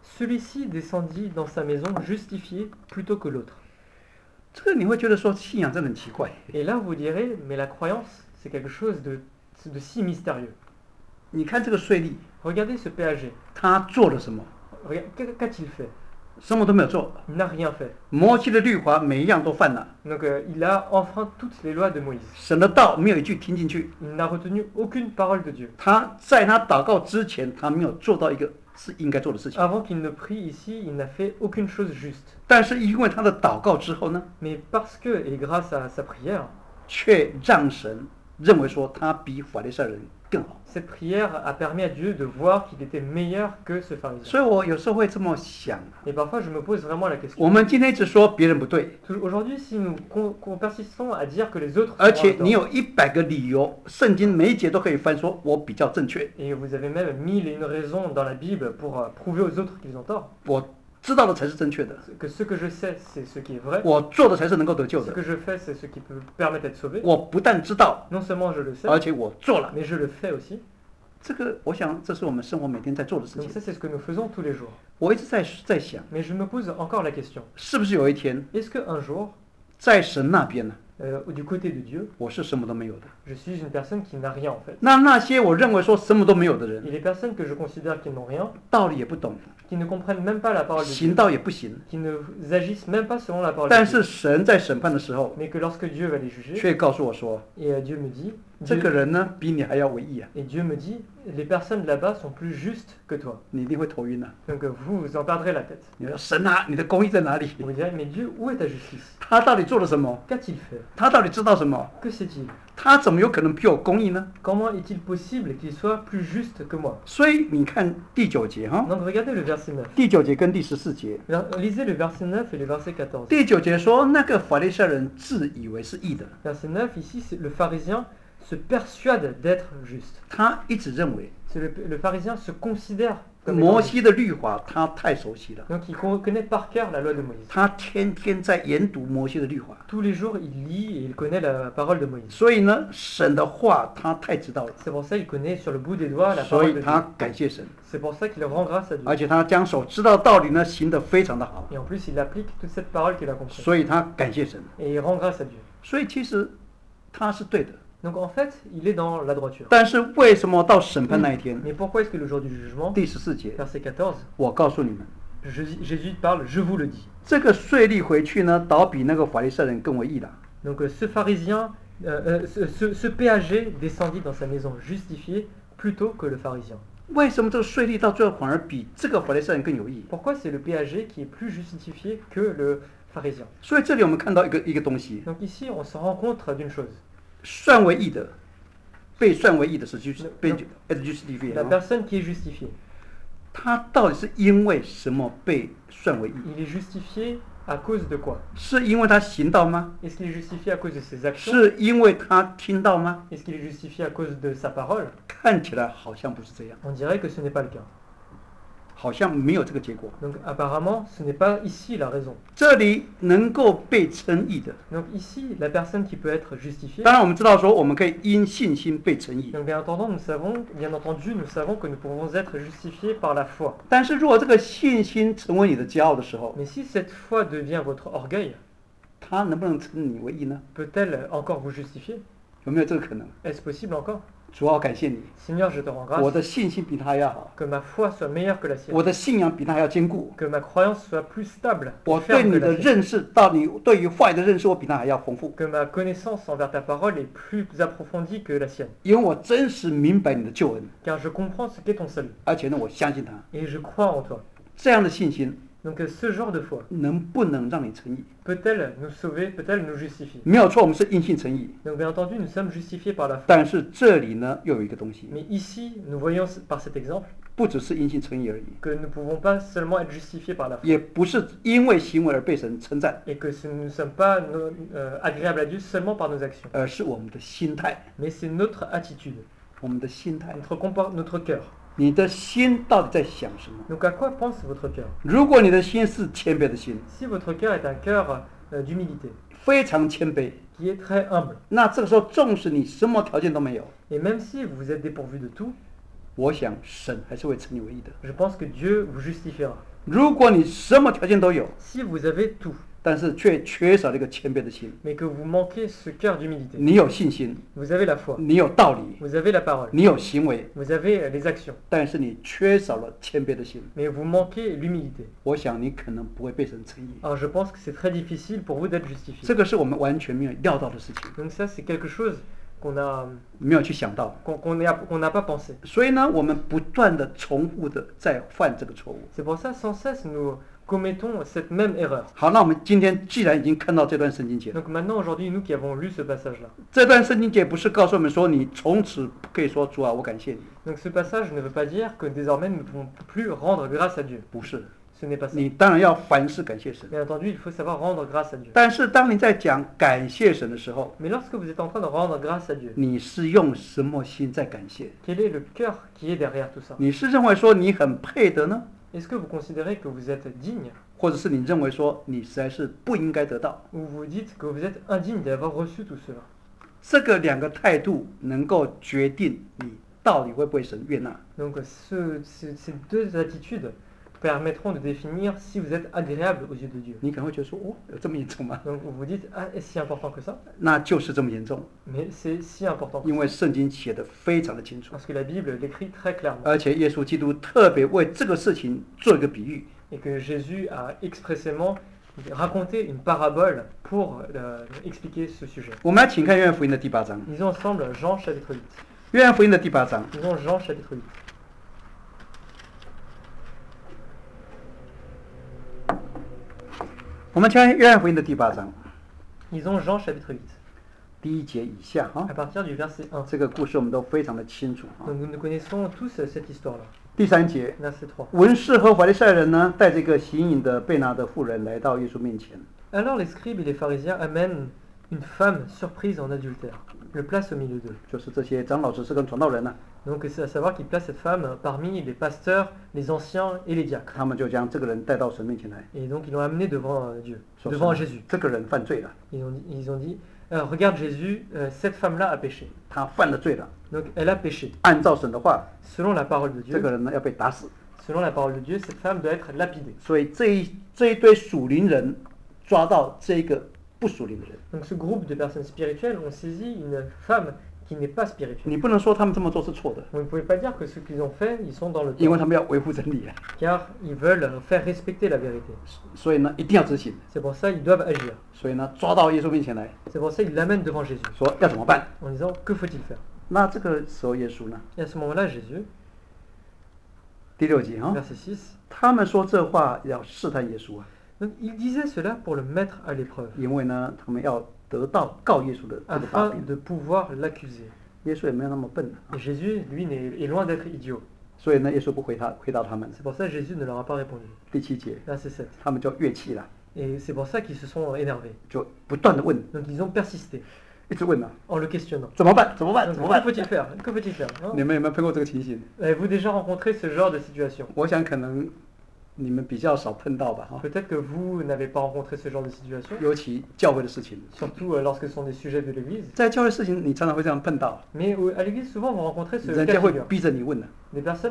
celui-ci descendit dans sa maison justifié plutôt que l'autre. 这个你会觉得说信仰真的很奇怪。 Et là, vous direz, mais la croyance, c'est quelque chose de si mystérieux. 你看这个税吏， Regardez ce péager. 他做了什么？ Qu'a-t-il fait? 什么都没有做。 Il n'a rien fait. 摩西的律法每一样都犯了， Donc il a enfreint toutes les lois de Moïse. 神的道没有一句听进去。 Il n'a retenu aucune parole de Dieu. 他在他祷告之前，他没有做到一个是应该做的事情。 Avant qu'il ne prie ici, il n'a fait aucune chose juste. 但是因为他的祷告之后呢， Mais parce que, et grâce à sa prière, 却让神认为说他比法利赛人更好。 cette prière a permis à Dieu de voir qu'il était meilleur que ce pharisien. 所以我有时候会这么想： Et parfois, je me pose vraiment la question. 我们今天一直说别人不对， Aujourd'hui, si nous persistons à dire que les autres 而 sont 且 en 你 tort, 有100个理由，圣经每一节都可以翻说我比较正确， et vous avez même 1001 raisons dans la Bible pour prouver aux autres qu'ils ont tort, 我知道的才是正确的， que ce que je sais, c'est ce qui est vrai, 我做的才是能够得救 ce 的。 que je fais, c'est ce qui peut permettre d'être sauvé. 我不但知道， Non seulement je le sais, 而且我做了。 mais je le fais aussi. 这个，我想这是我们生活每天在做的事 Donc 情。 ça, c'est ce que nous faisons tous les jours. 我一直在想， Mais je me pose encore la question. 是不是有一天 Est-ce qu'un jour, 在神那边呢， du côté de Dieu, 我是什么都没有的？ je suis une personne qui n'a rien en fait? 那些我认为说什么都没有的人， Et les personnes que je considère qui n'ont rien, 道理也不懂， qui ne comprennent même pas la parole de 行 Dieu, 道也不行， qui ne agissent même pas selon la parole 但 de 是 Dieu, 神在审判的时候， mais que lorsque Dieu va les juger, 却告诉我说， et Dieu me dit, 这个人呢比你还要为义啊， et Dieu me dit, les personnes là-bas sont plus justes que toi. 你一定会头晕啊！ Donc vous en perdrez la tête. 你说神啊，你的公义在哪里？ Et vous direz, mais Dieu, où est ta justice? 他到底做了什么？ Qu'a-t-il fait? 他到底知道什么？ Que sait-il? 他怎么有可能比我公义呢？ Comment est-il possible qu'il soit plus juste que moi? 所以你看第9节哈， Donc regardez le verset 9. 第9节跟第14节。 Lisez le verset 9 et le verset 14. 第9节说，那个法利赛人自以为是义的， Verset 9, ici, c'est le pharisien se persuade d'être juste. 他一直认为 C'est le pharisien se considère comme 摩 étant juste. 西的律法他太熟悉了， Donc il connaît par cœur la loi de Moïse. 他天天在研读摩西的律法， Tous les jours, il lit et il connaît la parole de Moïse. 所以呢，神的话他太知道了， C'est pour ça qu'il connaît sur le bout des doigts la 所 parole 以 de Dieu. 他感谢神， C'est pour ça qu'il rend grâce à Dieu. 而且他将所知道的道理呢行得非常的好， Et en plus, il applique toute cette parole qu'il a comprise. 所以他感谢神， Et il rend grâce à Dieu. 所以其实他是对的， Donc en fait, il est dans la droiture. 但是为什么到审判那一天， Mais pourquoi est-ce que le jour du jugement, 第14节， verset 14, 我告诉你们， Jésus parle, je vous le dis. 这个税吏回去呢，倒比那个法利赛人更为义了。 Donc ce pharisien, ce péager descendit dans sa maison justifié plutôt que le pharisien. 为什么这个税吏到最后反而比这个法利赛人更有义？ Pourquoi c'est le péager qui est plus justifié que le pharisien? 所以这里我们看到一个东西， Donc ici, on se rend compte d'une chose. 算为义的，被算为义的是被 justifié La 啊， personne qui est justifiée, 他到底是因为什么被算为义？ il est justifié à cause de quoi? 是因为他行道吗？ Est-ce qu'il est justifié à cause de ses actions? 是因为他听到吗？ Est-ce qu'il est justifié à cause de sa parole? 看起来好像不是这样， On dirait que ce n'est pas le cas. 好像没有这个结果。 Donc apparemment, ce n'est pas ici la raison. 这里能够被称义的， Donc ici, la personne qui peut être justifiée, 当然我们知道说我们可以因信心被称义， donc bien entendu, nous savons que nous pouvons être justifiés par la foi. 但是如果这个信心成为你的骄傲的时候， Mais si cette foi devient votre orgueil, 他能不能称你为义呢？ peut-elle encore vous justifier? 有没有这个可能？ Est-ce possible encore? 主啊，我感谢你， Seigneur, je te rends 我 grâce 的信心比他要好， que ma foi soit meilleure que la sienne, 我的信仰比他还要坚固， que ma croyance soit plus stable, 我 plus 对 ferme 你 que 的 la sienne, 认识到你对于话语的认识，我比他还要丰富， que ma connaissance envers ta parole est plus approfondie que la sienne, 因为我真实明白你的救恩， car je comprends ce qu'est ton salut 而且呢，我相信他。 et je crois en toi. 这样的信心 Donc ce genre de foi, 能不能让你称义？ peut-elle nous sauver, peut-elle nous justifier? 没有错，我们是因信称义， Donc bien entendu, nous sommes justifiés par la foi. 但是这里呢又有一个东西， Mais ici, nous voyons par cet exemple 不只是因信称义而已， que nous ne pouvons pas seulement être justifiés par la foi 也不是因为行为而被神称赞， et que nous ne sommes pas agréables à Dieu seulement par nos actions, 而是我们的心态， mais c'est notre attitude, 我们的心态。 notre cœur. 你的心到底在想什么？ Donc à quoi pense votre cœur? 如果你的心是谦卑的心， Si votre cœur est un cœur d'humilité, 非常谦卑， qui est très humble, 那这个时候纵使你什么条件都没有， et même si vous êtes dépourvu de tout, 我想神还是会称你为义的。 Je pense que Dieu vous justifiera. 如果你什么条件都有， Si vous avez tout, 但是却缺少了一个谦卑的心， mais que vous manquez ce cœur d'humilité, 你有信心， vous avez la foi, 你有道理， vous avez la parole, 你有行为， vous avez les actions, 但是你缺少了谦卑的心， mais vous manquez l'humilité. 我想你可能不会被神称义。 Alors je pense que c'est très difficile pour vous d'être justifié. 这个是我们完全没有料到的事情， Donc ça, c'est quelque chose qu'on a, 没有去想到。 qu'on n'a pas pensé. 所以呢，我们不断的重复的在犯这个错误。 C'est pour ça, sans cesse, nous commettons cette même erreur. 好，那我们今天既然已经看到这段圣经节， Donc maintenant, aujourd'hui, nous qui avons lu ce passage-là, 这段圣经节不是告诉我们说你从此可以说主啊，我感谢你， donc ce passage ne veut pas dire que désormais nous ne pouvons plus rendre grâce à Dieu. 不是。 Ce n'est pas ça. 你当然要凡事感谢神， Bien entendu, il faut savoir rendre grâce à Dieu. 但是当你在讲感谢神的时候， Mais lorsque vous êtes en train de rendre grâce à Dieu, 你是用什么心在感谢？ quel est le cœur qui est derrière tout ça? 你是认为说你很配得呢， Est-ce que vous considérez que vous êtes digne 或者是你认为说你实在是不应该得到？ ou vous dites que vous êtes indigne d'avoir reçu tout cela? 这个两个态度能够决定你到底会不会神悦纳。 Donc ces deux attitudes permettront de définir si vous êtes agréable aux yeux de Dieu. 你可能会觉得说，哦，有这么严重吗？ Donc vous vous dites, ah, est-ce si important que ça? 那就是这么严重， Mais c'est si important que 因 ça. 为圣经写的非常的清楚， Parce que la Bible l'écrit très clairement. 而且耶稣基督特别为这个事情做一个比喻。 Et que Jésus a expressément raconté une parabole pour expliquer ce sujet. 我们来请看约翰福音的第8章， Lisons ensemble Jean chapitre 8. 约翰福音的第8章。 Lisons Jean chapitre 8. 我们看约翰福音的第8章 Lisons Jean chapitre 8. 第1节以下啊 À，partir du verset 1. 这个故事我们都非常的清楚啊。 Donc nous connaissons tous cette histoire-là. 第3节， Verset 3. 文士和法利赛人呢，带着一个行淫的被拿的妇人来到耶稣面前。 Alors les scribes et les pharisiens amènent une femme surprise en adultère, le placent au milieu d'eux. 就是这些长老执事跟传道人呢， Donc c'est à savoir qu'ils placent cette femme parmi les pasteurs, les anciens et les diacres. 他们就将这个人带到神面前来， Et donc ils l'ont amené devant Dieu, 说 devant 神 Jésus. 这个人犯罪了， Ils ont dit regarde Jésus, cette femme-là a péché. 他犯了罪了。 Donc elle a péché. 按照神的话， Selon la parole de 这 Dieu, 个人呢要被打死。 selon la parole de Dieu, cette femme doit être lapidée. 所以这一堆属灵人抓到这个不属灵的人， Donc ce groupe de personnes spirituelles ont saisi une femme qui n'est pas spirituelle. 你不能说他们这么做是错的， Vous ne pouvez pas dire que ce qu'ils ont fait, ils sont dans le 因为 tort, 他们要维护真理啊， car ils veulent faire respecter la vérité. 所以呢一定要执行。 C'est pour ça qu'ils doivent agir. 所以呢抓到耶稣面前来 C'est pour ça qu'ils l'amènent devant Jésus, 说要怎么办？ en disant que faut-il faire? 那这个时候耶稣呢， Et à ce moment-là, Jésus, 第6节啊， verset 6, 他们说这话要试探耶稣啊， donc il disait cela pour le mettre à l'épreuve, 因为呢他们要得到告耶稣的这个把 afin 柄。 de pouvoir l'accuser. 耶稣也没有那么笨啊， Et Jésus, lui, est loin d'être idiot. 所以呢耶稣不回答他们。 C'est pour ça que Jésus ne leur a pas répondu. 第7节， Verset 7. 他们就越气了， Et c'est pour ça qu'ils se sont énervés. 就不断的问， Donc ils ont persisté 一直问啊， en le questionnant. 怎么办？怎么办？ Donc, 怎么 que 办？ faut-il faire? Que faut-il faire, hein? 你们有没有碰过这个情形？ Avez-vous déjà rencontré ce genre de situation? 我想可能你们比较少碰到吧，哈， Peut-être que vous n'avez pas rencontré ce genre de situation, 尤其教会的事情， surtout lorsque ce sont des sujets de l'Église. 在教会的事情你常常会这样碰到， Mais à l'Église, souvent, vous rencontrez ce 人 cas 家 de 会 figure. 逼着你问的。 Des personnes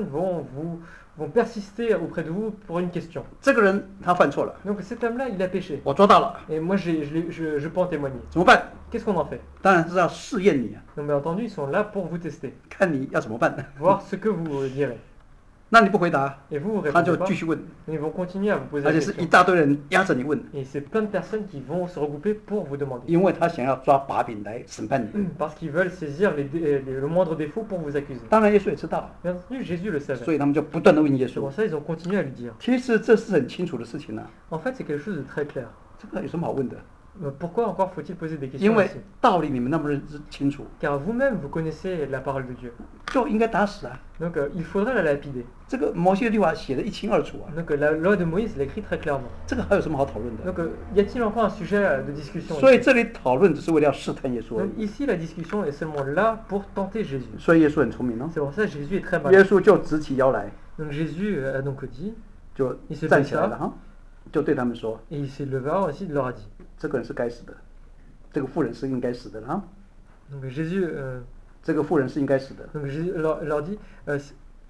vont persister auprès de vous pour une question. 这个人他犯错了， Donc cet homme-là, il a péché. 我抓到了， Et moi, je peux en témoigner. 怎么办？ Qu'est-ce qu'on en fait? 当然是要试验你啊， Donc bien entendu, ils sont là pour vous tester, 看你要怎么办。 voir ce que vous direz. 那你不回答， Et vous 他 répondez 就 pas, 继续问， ils vont continuer à vous poser 而 la 且是一 question. 大堆人压着你问， Et c'est plein de personnes qui vont se regrouper pour vous demander. 因为他想要抓把柄来审判你。 Parce qu'ils veulent saisir le moindre défaut pour vous accuser. 当然耶稣也知道， Bien entendu, Jésus le savait. 所以他们就不断的问耶 C'est 稣 pour。ça qu'ils ont continué à lui dire. 其实这是很清楚的事情啊， En fait, c'est quelque chose de très clair. 这个有什么好问的？ Pourquoi encore faut-il poser des 因 questions 为 ici? 道理你们那么认知清楚， Car vous-même, vous connaissez la parole de Dieu. 就应该打死啊。 Donc il faudrait la lapider. 这个摩西的律法写得一清二楚啊， Donc la loi de Moïse l'écrit très clairement. 这个还有什么好讨论的？ Donc y a-t-il encore un sujet de discussion 所以 ici? 这里讨论只是为了要试探耶稣而 Donc 已。 ici, la discussion est seulement là pour tenter Jésus. 所以耶稣很聪明哦， C'est pour ça que Jésus est très 耶 malin. 稣就直起腰来， Donc Jésus a donc dit, 就你是站起来了哈，就对他们说 et il s'est levé aussi, il leur a dit.：“ 这个人是该死的，这个妇人是应该死的了哈， Donc Jésus, 这个妇人是应该死的。 donc Jésus leur dit,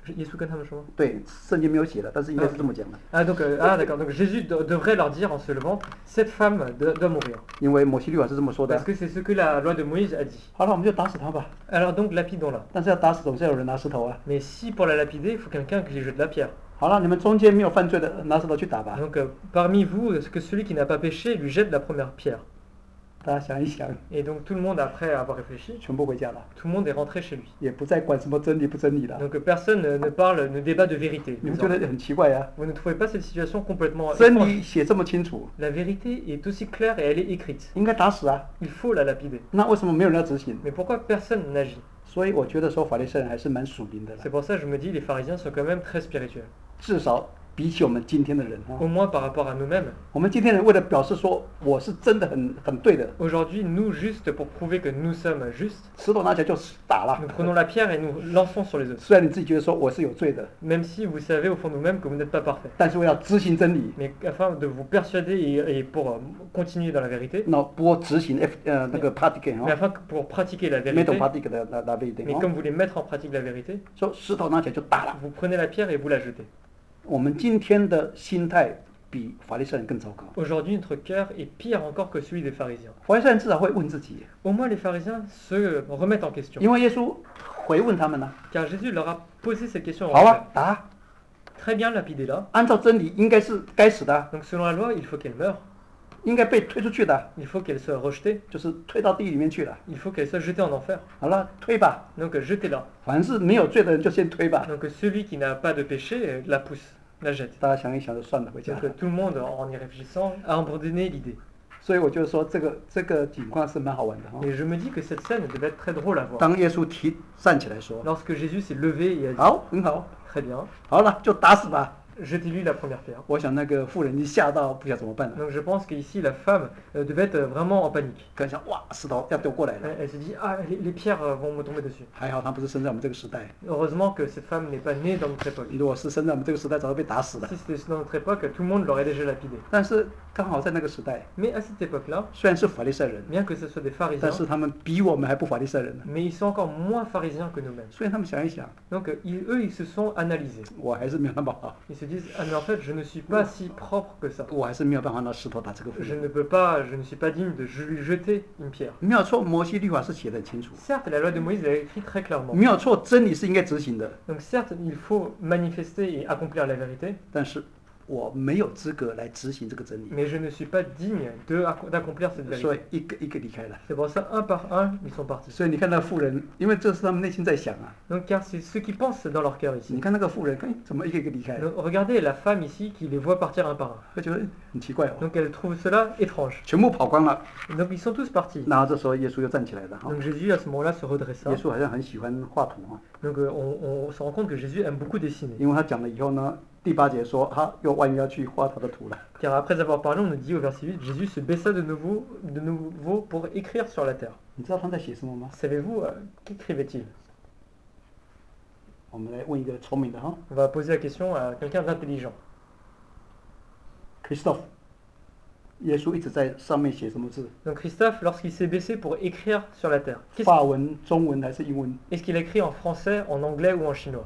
耶稣跟他们说。 对，圣经没有写的，但是应该是这么讲的。 Ah, donc, d'accord. Donc Jésus devrait leur dire en se levant, cette femme doit mourir. 因为摩西律法是这么说的 Parce。que c'est ce que la loi de Moïse a dit. 好了，我们就打死他吧。 Alors donc lapidons-la. 但是要打死总是要有人拿石头啊。 Mais si pour la lapider, il faut quelqu'un qui jette la pierre. 好了，你们中间没有犯罪的，拿石头去打吧。 Donc parmi vous, que celui qui n'a pas péché lui jette la première pierre. 大家想一想， Et donc tout le monde, après avoir réfléchi, 全部回家了， tout le monde est rentré chez lui. 也不再管什么真理不真理了。 Donc personne ne parle, ne débat de vérité. 你们觉得很奇怪啊？ Vous ne trouvez pas cette situation complètement 真 étrange? 理写这么清楚， La vérité est aussi claire et elle est écrite. 应该打死啊。 Il faut la lapider. 那为什么没有人要执行？ Mais pourquoi personne n'agit? 所以我觉得说法利赛人还是蛮属灵的啦 C'est，pour ça que je me dis les pharisiens sont quand même très spirituels. 至少比起我们今天的人啊 Au，moins par rapport à nous-mêmes. 我们今天人为了表示说我是真的很对的， Aujourd'hui, nous, juste pour prouver que nous sommes justes, 石头拿起来就打了 nous。prenons la pierre et nous lançons sur les autres. 虽然你自己觉得说我是有罪的， Même si vous savez au fond de vous-même que vous n'êtes pas parfait. 但是为了执行真理， Mais afin de vous persuader et pour continuer dans la vérité, 那不执行那个 practice mais 啊， afin que pour pratiquer la 没懂 vérité, practice 的那 vérité mais 啊， comme vous voulez mettre en pratique la vérité, 说石头拿起来就打了。 vous prenez la pierre et vous la jetez. 我们今天的心态比法利赛人更糟糕。 Aujourd'hui, notre cœur est pire encore que celui des pharisiens. 法利赛人至少会问自己， Au moins, les pharisiens se remettent en question. 因为耶稣回问他们呢， Car Jésus leur a posé cette question. 好啊，打啊， Très bien, lapidez-la. 按照真理应该是该死的啊， Donc selon la loi, il faut qu'elle meure, 应该被推出去的啊， il faut qu'elle soit rejetée, 就是推到地狱里面去了。 il faut qu'elle soit jetée en enfer. 好了，推吧， Donc jetez-la. 凡是没有罪的人就先推吧。 Donc celui qui n'a pas de péché la pousse, la jette. 大家想一想就算了，回家 Donc 了。 tout le monde, en y réfléchissant, a abandonné l'idée. 所以我就说这个情况是蛮好玩的哈。 Et je me dis que cette scène devait être très drôle à voir. 当耶稣站起来说 Lorsque Jésus s'est levé et a dit 好，很好， très bien, 好了，就打死吧。 jetez-lui la première pierre. 我想那个妇人一吓到不晓得怎么办了， Donc je pense qu'ici la femme devait être vraiment en panique. 可能想哇，石头要丢过来了。 Elle se dit ah les pierres vont me tomber dessus. 还好他不是生在我们这个时代， Heureusement que cette femme n'est pas née dans notre époque. 如果是生在我们这个时代，早就被打死了。 Si c'était dans notre époque, tout le monde l'aurait déjà lapidé. 但是刚好在那个时代， Mais à cette époque-là, 虽然是法利赛人， bien que ce soit des 但 pharisiens, 是他们比我们还不法利赛人呢。 mais ils sont encore moins pharisiens que nous-mêmes. 所以他们想一想， Donc eux, ils se sont analysés. 我还是没有那么好， Ils se disent ah mais en fait je ne suis pas si propre que ça. 我还是没有办法拿石头打这个妇 Je 人。 ne peux pas, je ne suis pas digne de lui jeter une pierre. 没有错，摩西律法是写得很清楚， Certes, la loi de Moïse est écrite très clairement. 没有错，真理是应该执行的， Donc certes, il faut manifester et accomplir la vérité, 但是我没有资格来执行这个真理， mais je ne suis pas digne d'accomplir cette 所 vérité. 以一个一个离开了。 C'est pour ça, un par un, ils sont partis. 所以你看那妇人，因为这是他们内心在想啊。 Donc car c'est ce qu'ils pensent dans leur cœur 你 ici. 看那个妇人，哎，怎么一个一个离开？ Donc, regardez la femme ici qui les voit partir un par un. 会觉得很奇怪哦， Donc elle trouve cela étrange. 全部跑光了。 Donc ils sont tous partis. 然后这时候耶稣又站起来了哈。 Donc Jésus à ce moment-là se redressa. 耶稣好像很喜欢画图哈， Donc on se rend compte que Jésus aime beaucoup dessiner. 因为他讲了以后呢，第8节说他又弯腰去画他的图了。 Car après avoir parlé, on nous dit au verset 8, Jésus se baissa de nouveau pour écrire sur la terre. 你知道他在写什么吗？ Savez-vous qu'écrivait-il? 我们来问一个聪明的哈 On va poser la question à quelqu'un d'intelligent. ，Christophe。耶稣一直在上面写什么字？ Donc Christophe, lorsqu'il s'est baissé pour écrire sur la terre, 法文、中文还是英文？ est-ce qu'il a écrit en français, en anglais ou en chinois?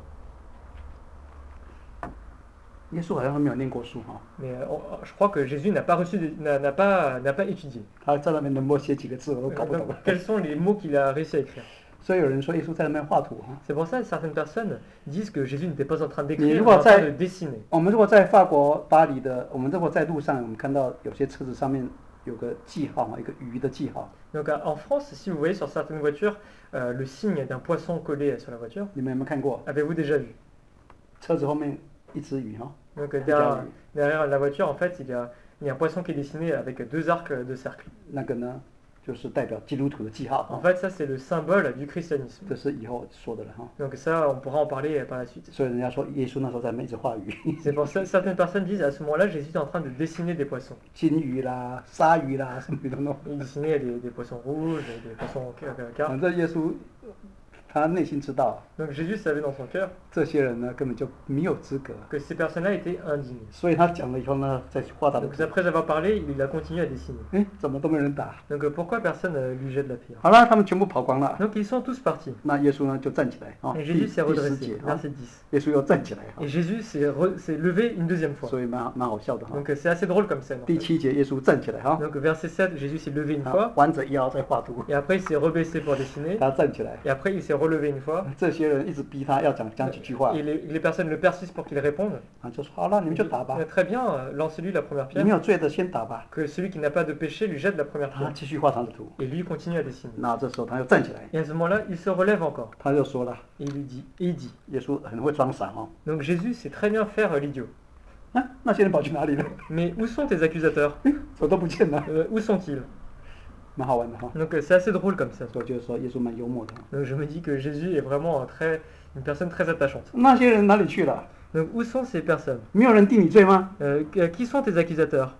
耶稣好像没有念过书哈， Mais je crois que Jésus n'a pas étudié. 他在那边能够写几个字我都搞不懂 Donc,。quels sont les mots qu'il a réussi à écrire? 所以有人说耶稣在那边画图哈。 C'est pour ça que certaines personnes disent que Jésus n'était pas en train 你 d'écrire, 如 mais 果 en 在 train de dessiner. 我们如果在法国巴黎的，我们如果在路上，我们看到有些车子上面有个记号嘛，一个鱼的记号， Donc en France, si vous voyez sur certaines voitures le signe d'un poisson collé sur la voiture, 你们有没有看过？ avez-vous déjà vu? 车子后面一只鱼哈， Donc Déjà vu. derrière la voiture, en fait, il y a un poisson qui est dessiné avec 2 arcs de cercle. 那个呢就是代表基督徒的记号 En 哈， fait, ça c'est le symbole du christianisme. 这是以后说的了哈。 Donc ça, on pourra en parler par la suite. 所以人家说耶稣那时候在那边一直画鱼， C'est pour ça que certaines personnes disent à ce moment-là, Jésus est en train de dessiner des poissons. 金鱼啦、鲨鱼啦什么鱼都弄。 Il dessinait des poissons rouges, des poissons carpes. 反正耶稣他内心知道 Donc Jésus savait dans son cœur 这些人呢根本就没有资格， que ces personnes-là étaient indignes. 所以他讲了以后呢，再画他的 Donc après avoir parlé, il a continué à dessiner. 哎，怎么都没人打？ Donc pourquoi personne lui jette la pierre? 好了，他们全部跑光了。 Donc ils sont tous partis. 那耶稣呢就站起来啊， Et 第 Jésus s'est 10 redressé, 节啊， verset 10. 耶稣又站起来啊 Et， Jésus s'est levé une deuxième fois. 所以蛮好笑的哈。 Donc c'est assez drôle comme scène. En 第 fait. 7节耶稣站起来哈， Donc verset 7, Jésus s'est levé une 啊 fois, 弯着腰在画图， et après il s'est rebaissé pour dessiner, 他站起来， et après il s'est relevé une fois, 这些人一直逼他要讲几句话 et les personnes le persistent pour qu'il réponde. 啊，就说好了，你们就打吧， Très bien, lancez-lui la première 你 pierre, 没有罪的先打吧。 que celui qui n'a pas de péché lui jette la première 他 pierre. 继续画他的图， Et lui continue à dessiner. 那这时候他又站起来， Et à ce moment-là, il se relève encore, 他就说了， et il dit. 耶稣很会装傻哦， Donc Jésus sait très bien faire l'idiot. 啊，那些人跑去哪里了？ Mais où sont tes accusateurs? 怎么都不见了， Où sont-ils? 蛮好玩的哈。 Donc c'est assez drôle comme ça. 所以我觉得说耶稣蛮幽默的。 Donc je me dis que Jésus est vraiment une personne très attachante. 那些人哪里去了？ Donc où sont ces personnes? 没有人定你罪吗？ Qui sont tes accusateurs?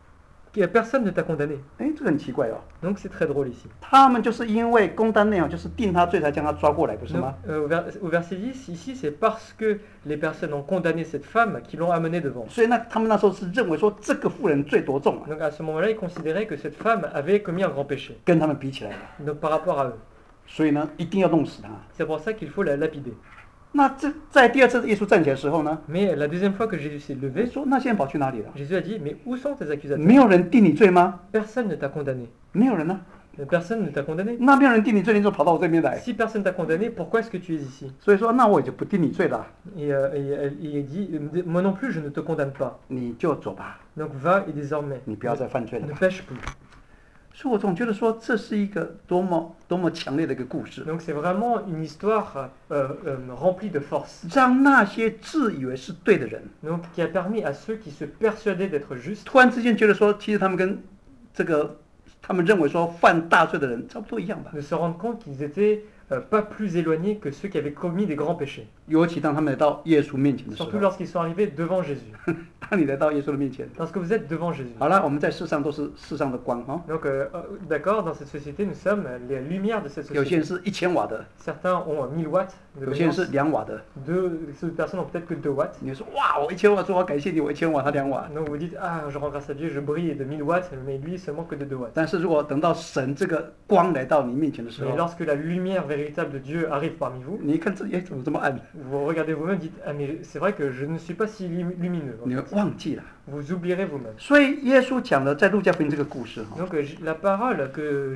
Personne ne t'a condamné. 哎，这个很奇怪哦。 Donc c'est très drôle ici. 他们就是因为公担内容，就是定他罪才将他抓过来，不是 Donc, 吗？ au verset 10, ici, c'est parce que les personnes ont condamné cette femme qui l'ont amenée devant. 所以他们那时候是认为说这个妇人罪多重啊， Donc à ce moment-là, ils considéraient que cette femme avait commis un grand péché. 跟他们比起来了， Donc par rapport à eux. 所以呢，一定要弄死他。 C'est pour ça qu'il faut la lapider. 那这在第二次耶稣站起来的时候呢， Mais la deuxième fois que Jésus s'est 耶 levé, 稣那些人跑去哪里了？ Jésus a dit, mais où sont tes accusateurs? 没有人定你罪吗？ Personne ne t'a condamné. 没有人呢、 Personne ne t'a condamné. 那没有人定你罪，你就跑到我这边来。 Si personne t'a condamné, pourquoi est-ce que tu es ici? 所以说，那我也就不定你罪了， Et il dit, moi non plus, je ne te condamne pas. 你就走吧， Donc va et désormais, 你不要再犯罪了 ne 吧。 pêche plus. 所以我总觉得说，这是一个多么强烈的一个故事， Donc c'est vraiment une histoire remplie de force. 让那些自以为是对的人， Donc qui a permis à ceux qui se persuadaient d'être justes 突然之间觉得说，其实他们跟这个他们认为说犯大罪的人差不多一样吧。 de se rendre compte qu'ils étaient pas plus éloignés que ceux qui avaient commis des grands péchés. 尤其当他们来到耶稣面前的时 Surtout 候， lorsqu'ils sont arrivés devant Jésus. 当你来到耶稣的面前， Lorsque vous êtes devant Jésus. 好了，我们在世上都是世上的光哈、 Donc d'accord, dans cette société, nous sommes les lumières de cette 有些人 société. 是1000瓦的， Certains ont 1000 watts de 有些人是 brillance. 2瓦的。 D'autres personnes ont peut-être que 2 watts. 你说哇，我1000瓦，说我感谢你，我1000瓦，他2瓦。 Donc vous dites, ah, je rends grâce à Dieu, je brille de 1000 watts, mais lui seulement que de 2 watts. 但是如果等到神这个光来到你面前的时 Mais 候， lorsque la lumière véritable de Dieu arrive parmi vous, 你一看自己，哎，怎么这么暗？ vous regardez vous-même et dites, ah mais c'est vrai que je ne suis pas si lumineux. En 你 fait. 会忘记了。 Vous oublierez vous-même. 所以耶稣讲的在路加福音这个故事哈， Donc la parabole que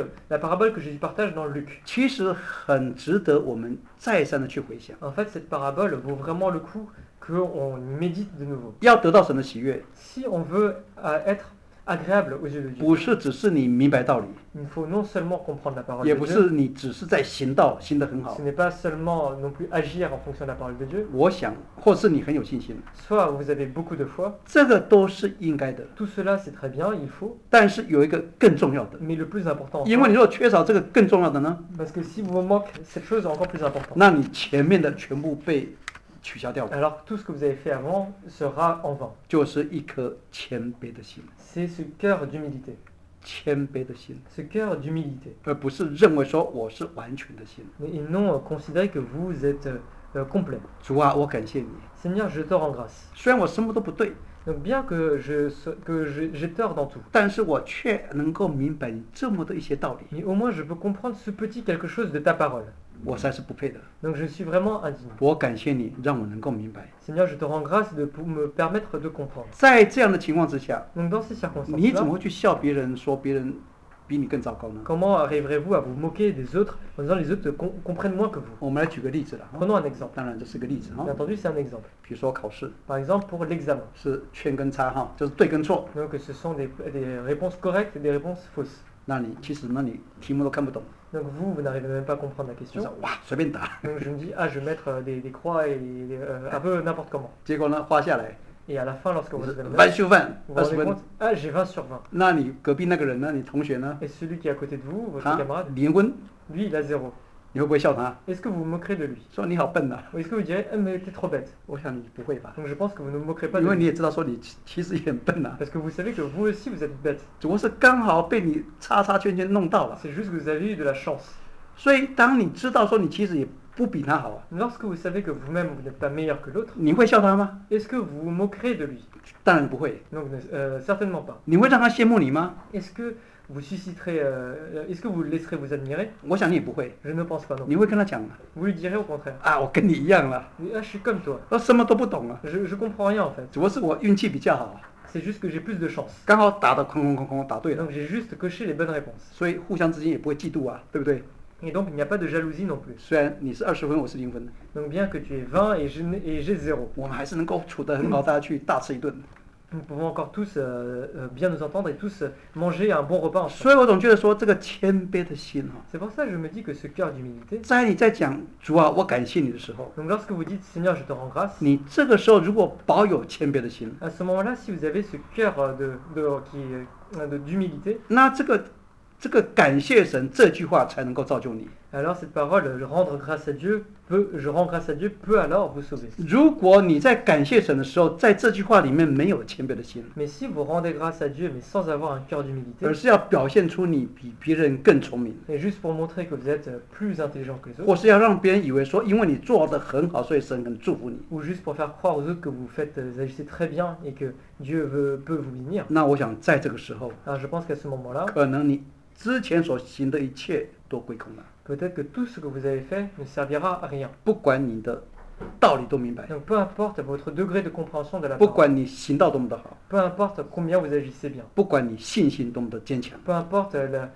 Jésus partage dans Luc, 其实很值得我们再三的去回想。 en fait cette parabole vaut vraiment le coup qu'on y médite de nouveau. 要得到神的喜悦， Si on veut être agréable aux yeux de Dieu, 不是只是你明白道理， il faut non seulement comprendre la parole 也 de 不 Dieu, 是你只是在行道行得很好 ce。n'est pas seulement non plus agir en fonction de la parole de Dieu, 我想，或是你很有信心， soit vous avez beaucoup de foi, 这个都是应该的。 tout cela c'est très bien, il faut, 但是有一个更重要的， mais le plus important, 因为你如果缺少这个更重要的呢， parce que si vous manque cette chose encore plus importante, 那你前面的全部被取消掉了， alors tout ce que vous avez fait avant sera en vain. 就是一颗谦卑的心， C'est ce cœur d'humilité, 谦卑的心， ce cœur d'humilité, 而不是认为说我是完全的心。 et non considérer que vous êtes complet. 主啊，我感谢你， Seigneur, je te rends grâce. 虽然我什么都不对， Donc bien que j'ai tort dans tout, 但是我却能够明白你这么的一些道理， mais au moins je peux comprendre ce petit quelque chose de ta parole. 我实在是不配的。 Donc je suis vraiment indigne. 我感谢你，让我能够明白。 Seigneur, je te rends grâce pour me permettre de comprendre. 在这样的情况之下， Donc dans ces 你怎 circonstances-là, 么会去笑别人，说别人比你更糟糕呢？ comment arriverez-vous à vous moquer des autres en disant les autres comprennent moins que vous? 我们来举个例子了。 Prenons un exemple. 当然这是个例子哈 Bien，entendu, c'est un exemple. 比如说考试 Par exemple, pour l'examen. 是圈跟叉哈，就是对跟错。 Donc ce sont des réponses correctes et des réponses fausses. 那你其实题目都看不懂， Donc vous n'arrivez même pas à comprendre la 就 question. 是哇随便答， Donc je me dis, ah, je vais mettre des croix et un peu n'importe comment. 结果呢画下来 Et à la fin, lorsque vous 是 avez le 完 note, 修饭 vous vous 20 rendez 分。 compte, ah, j'ai 20 sur 20. 那你隔壁那个人呢？你同学呢？ Et celui qui est à côté de vous, votre 他 camarade, 0分， lui, il a 0. 你会不会笑他？ Est-ce que vous vous moquerez de lui? 说你好笨呐、 Ou est-ce que vous direz, ah, mais t'es trop bête? 我想你不会吧？ Donc je pense que vous ne vous moquerez pas 因 de 为你 lui. 也知道说你其实也很笨呐、 Parce que vous savez que vous aussi, vous êtes bête. 只不过是刚好被你叉叉圈圈弄到了。 C'est juste que vous avez eu de la chance. 所以当你知道说你其实也不比他好啊， Lorsque vous savez que vous-même vous n'êtes pas meilleur que l'autre, 你会笑他吗？ est-ce que vous vous moquerez de lui? 当然不会。 Donc certainement pas. 你会让他羡慕你吗？ Est-ce que vous susciterez, est-ce que vous le laisserez vous admirer? 我想你也不会。 Je ne pense pas non. 你会跟他讲吗？ Vous lui direz au contraire. 啊，我跟你一样啦， Ah, je suis comme toi. 我什么都不懂啊， Je comprends rien en fait. 只不过是我运气比较好啊， C'est juste que j'ai plus de chance. 刚好打的空空空空答对了， Donc j'ai juste coché les bonnes réponses. 所以互相之间也不会嫉妒啊，对不对？ Et donc il n'y a pas de jalousie non plus. 虽然你是20分，我是0分， Donc bien que tu aies 20 et j'ai 0, 我们还是能够处得很好，大家去大吃一顿。 nous pouvons encore tous bien nous entendre et tous manger un bon repas ensemble. 所以我总觉得说这个谦卑的心哈， C'est pour ça que je me dis que ce cœur d'humilité, 在你在讲主啊，我感谢你的时候， donc lorsque vous dites Seigneur je te rends grâce, 你这个时候如果保有谦卑的心， à ce moment-là si vous avez ce cœur d'humilité, 那这个感谢神这句话才能够造就你。 alors cette parole rendre grâce à Dieu je rends grâce à Dieu peut alors vous sauver. 如果你在感谢神的时候，在这句话里面没有谦卑的心， Mais si vous rendez grâce à Dieu mais sans avoir un cœur d'humilité, 而是要表现出你比别人更聪明， et juste pour montrer que vous êtes plus intelligent que les 或 autres, 是要让别人以为说，因为你做得很好，所以神很祝福你。 ou juste pour faire croire aux autres que vous agissez très bien et que Dieu peut vous bénir, 那我想在这个时候， alors je pense qu'à ce moment-là, 可能你之前所行的一切都归空了， peut-être que tout ce que vous avez fait ne servira à rien. 不管你的道理都明白， Donc peu importe votre degré de compréhension de la 不 parole, 管你行道多么的好， peu importe combien vous agissez bien, 不管你信心多么的坚强， peu importe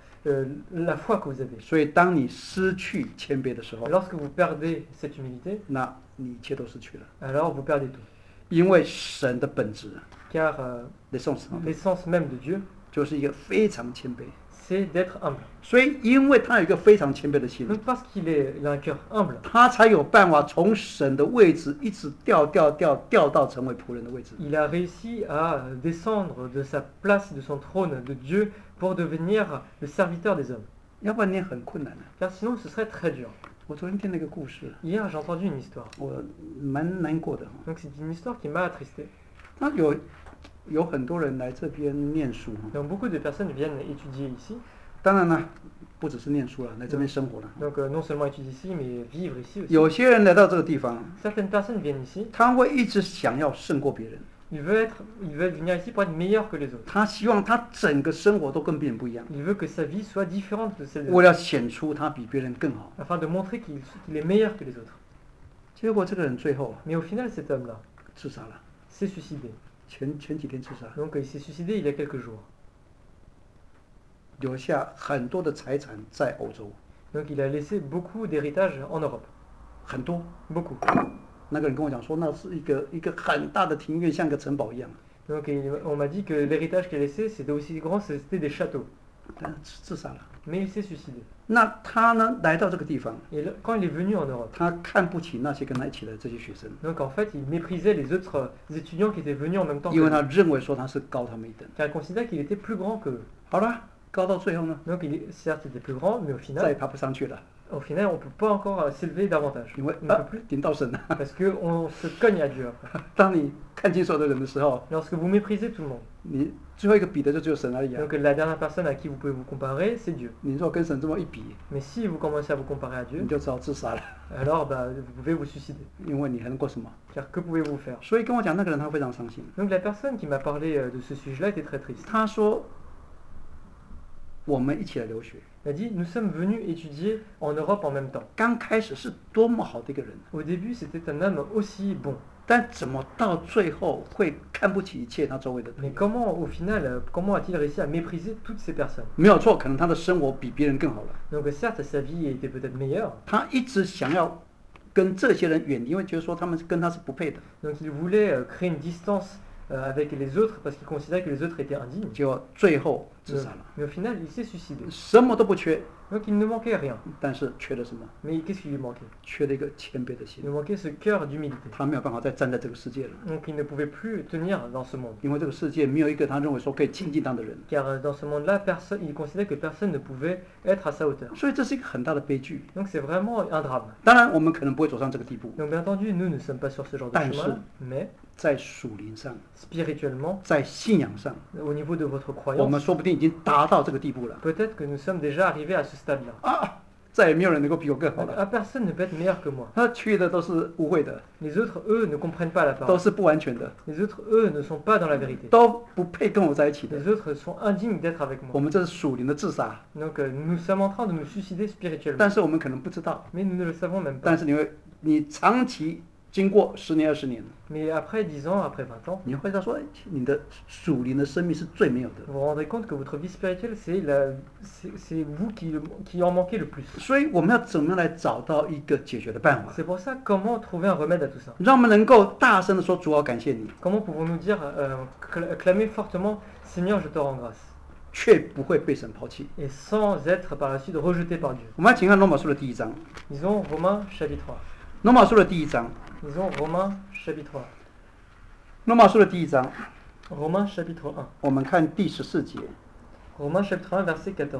la foi que vous avez. 所以当你失去谦卑的时候， Lorsque vous perdez cette humilité, 那你一切都失去了， alors vous perdez tout. 因为神的本质 Car l'essence même de Dieu, 就是一个非常谦卑。 c'est d'être humble. 所以，因为他有一个非常谦卑的心， Donc parce qu'il a un cœur humble, 他才有办法从神的位置一直掉到成为仆人的位置。 il a réussi à descendre de sa place, de son trône de Dieu, pour devenir le serviteur des hommes. 要不然你也很困难的。 Car sinon ce serait très dur. 我昨天听了一个故事， Hier j'ai entendu une histoire. 我蛮难过的。 Donc c'est une histoire qui m'a attristé. 他有很多人来这边念书， Donc beaucoup de personnes viennent étudier ici. 当然了，不只是念书了，来这边生活了。 Donc non seulement étudier ici, mais vivre ici aussi. 有些人来到这个地方， Certaines personnes viennent ici. 他会一直想要胜过别人， Il veut venir ici pour être meilleur que les autres. 他希望他整个生活都跟别人不一样， Il veut que sa vie soit différente de celle des 为 autres, 了显出他比别人更好。 afin de montrer qu'il est meilleur que les autres. 结果这个人最后 Mais au final, cet homme-là 自杀了， s'est suicidé. 前几天自杀， Donc il s'est suicidé il y a quelques jours. 留下很多的财产在欧洲， Donc il a laissé beaucoup d'héritage en Europe. 很多。 Beaucoup. 那个人跟我讲说，那是一个很大的庭院，像个城堡一样。 Donc on m'a dit que l'héritage qu'il a laissé, c'était aussi grand, c'était des châteaux. 但是自杀了。 Mais il s'est suicidé. 那他呢，来到这个地方， Et quand il est venu en Europe, 他看不起那些跟他一起的这些学生， donc en fait, il méprisait les autres étudiants qui étaient venus en même temps que 因为 lui. 他认为说他是高他们一等。 Car il considérait qu'il était plus grand qu'eux. 好了，高到最后呢， Donc certes, il était plus grand, mais 再也 au 爬不上去了， final, on ne peut pas encore s'élever davantage. 因为 On ne peut plus. 顶到神了。 Parce qu'on se cogne à Dieu après. 当你看清所有的人的时候， Lorsque vous méprisez tout le monde, 你最后一个比的就只有神而已啊。 donc la dernière personne à qui vous pouvez vous comparer, c'est Dieu. 你如果跟神这么一比， Mais si vous commencez à vous comparer à 你 Dieu, 就只好自杀了， alors vous pouvez vous suicider. 因为你还能够什么？ Car que pouvez-vous faire? 所以跟我讲那个人他非常伤心， Donc la personne qui m'a parlé de ce sujet-là était très triste. 他说我们一起来留学， Il a dit, nous sommes venus étudier en Europe en même temps. 刚开始是多么好的一个人， Au début, c'était un homme aussi bon. 但怎么到最后会看不起一切他周围的 Mais 人？ comment, au final, comment a-t-il réussi à mépriser toutes ces personnes? 没有错，可能他的生活比别人更好了， Donc certes, sa vie était peut-être meilleure. 他一直想要跟这些人远离，因为觉得说他们跟他是不配的， Donc il voulait créer une distance avec les autres parce qu'il considérait que les autres étaient indignes. 结果最后自杀了， Mais au final, il s'est suicidé. 什么都不缺， Donc il ne manquait rien. 但是缺了什么？ Mais qu'est-ce qui lui manquait? 缺了一个谦卑的心 Il，lui manquait ce cœur d'humilité. 他没有办法再站在这个世界了， Donc il ne pouvait plus tenir dans ce monde. 因为这个世界没有一个他认为说可以亲近他的人， Car dans ce monde-là, il considérait que personne ne pouvait être à sa hauteur. 所以这是一个很大的悲剧。 Donc c'est vraiment un drame. 当然，我们可能不会走上这个地步， Donc bien entendu, nous ne sommes pas sur ce genre de 但是， chemin, mais 在属灵上， spirituellement, 在信仰上， au niveau de votre 我们 croyance, 说不定已经达到这个地步了 peut-être que nous sommes déjà arrivés à ce stade-là. 啊！ 再也没有人能够比我更好 Donc, 了。 ah, personne ne peut être meilleur que moi. 他缺的都是污秽的， Les autres, eux, ne comprennent pas la 都 parole. 是不完全的， Les autres, eux, ne sont pas dans la vérité. 都不配跟我在一起的。 Les autres sont indignes d'être avec 我 moi. 们这是属灵的自杀， Donc nous sommes en train de nous suicider spirituellement. 但是我们可能不知道。 Mais nous ne le savons même pas. 但是你长期经过10年20年， Mais après 10 ans, après 20 ans, 你会知道说，哎你的属灵的生命是最没有的。 vous vous rendrez compte que votre vie spirituelle, c'est vous qui en manquez le plus. 所以我们要怎么样来找到一个解决的办法， C'est pour ça, comment trouver un remède à tout ça? 让我们能够大声的说主啊，感谢你， Comment pouvons-nous dire, clamer fortement, Seigneur, je te rends grâce, 却不会被神抛弃。 et sans être par la suite rejeté par Dieu? 我们来请看罗马书的第1章， Lisons Romains chapitre 1. 罗马书的第1章， Lisons Romains chapitre 1. 罗马书的第1章， Romains chapitre 1. 我们看第14节。 Romains chapitre 1, verset 14.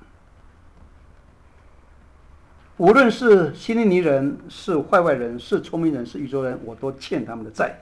无论是希利尼人，是坏外人，是聪明人，是宇宙人，我都欠他们的债。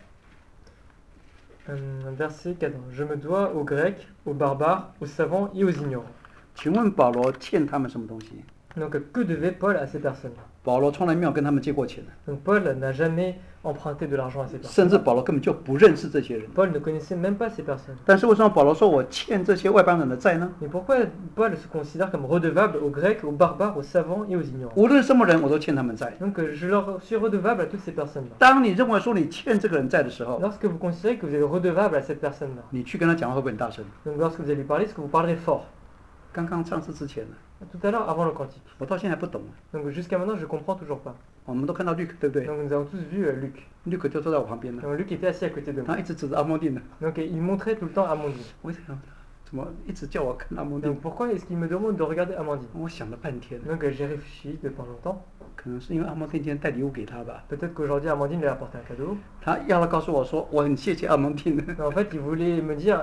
Verset 14. Je me dois aux Grecs, aux barbares, aux savants et aux ignorants. 请问保罗欠他们什么东西？ Donc que devait Paul à ces personnes? 保罗从来没有跟他们借过钱， Donc Paul n'a jamais emprunté de l'argent à ces personnes. 甚至保罗根本就不认识这些人。 Paul ne connaissait même pas ces personnes. 但是为什么保罗说我欠这些外邦人的债呢？ Mais pourquoi Paul se considère comme redevable aux Grecs, aux barbares, aux savants et aux ignorants? 无论什么人，我都欠他们债。 Donc je leur suis redevable à toutes ces personnes-là. 当你认为说你欠这个人债的时候， Lorsque vous considérez que vous êtes redevable à cette personne-là, 你去跟他讲话会不会很大声？ donc lorsque vous allez lui parler, est-ce que vous parlerez fort? 刚刚唱诗之前呢， Tout à l'heure, avant le cantique. 我到现在还不懂。 Donc jusqu'à maintenant, je comprends toujours pas. 我们都看到Luc，对不对 Donc nous avons tous vu Luc. ？Luc就坐在我旁边呢， Donc Luc était assis à côté de moi. 他一直指着阿莫定呢。 Donc il montrait tout le temps Amandine. 我想怎么一直叫我看阿莫定 Donc？pourquoi est-ce qu'il me demande de regarder Amandine? 我想了半天， Donc j'ai réfléchi pendant longtemps. 可能是因为阿莫定今天带礼物给他吧。 Peut-être qu'aujourd'hui Amandine lui a apporté un cadeau. 他要告诉我说，我很谢谢阿莫定。 Mais en fait, il voulait me dire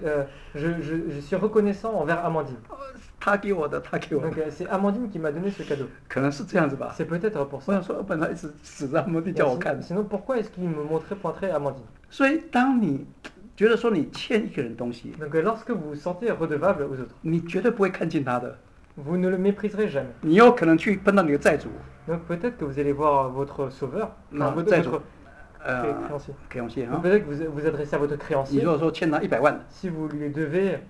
je suis reconnaissant envers Amandine. 他给我的，他给我的 Donc，c'est Amandine qui m'a donné ce cadeau. 可能是这样子吧。 C'est peut-être pour 我 ça. 想说，本来一直指着阿莫定叫我看。 Sinon, pourquoi est-ce qu'il me pointerait Amandine? 所以，当你觉得说你欠一个人东西， Donc lorsque vous vous sentez redevable aux autres, 你绝对不会看见他的。 vous ne le mépriserez jamais. 你有可能去碰到你的债主， Donc peut-être que vous allez voir votre sauveur, Non, enfin, votre, 债主， votre créancier créancier. 啊 Donc,。peut-être que vous vous adressez à votre 你 créancier 如果说欠他100万， si vous lui devez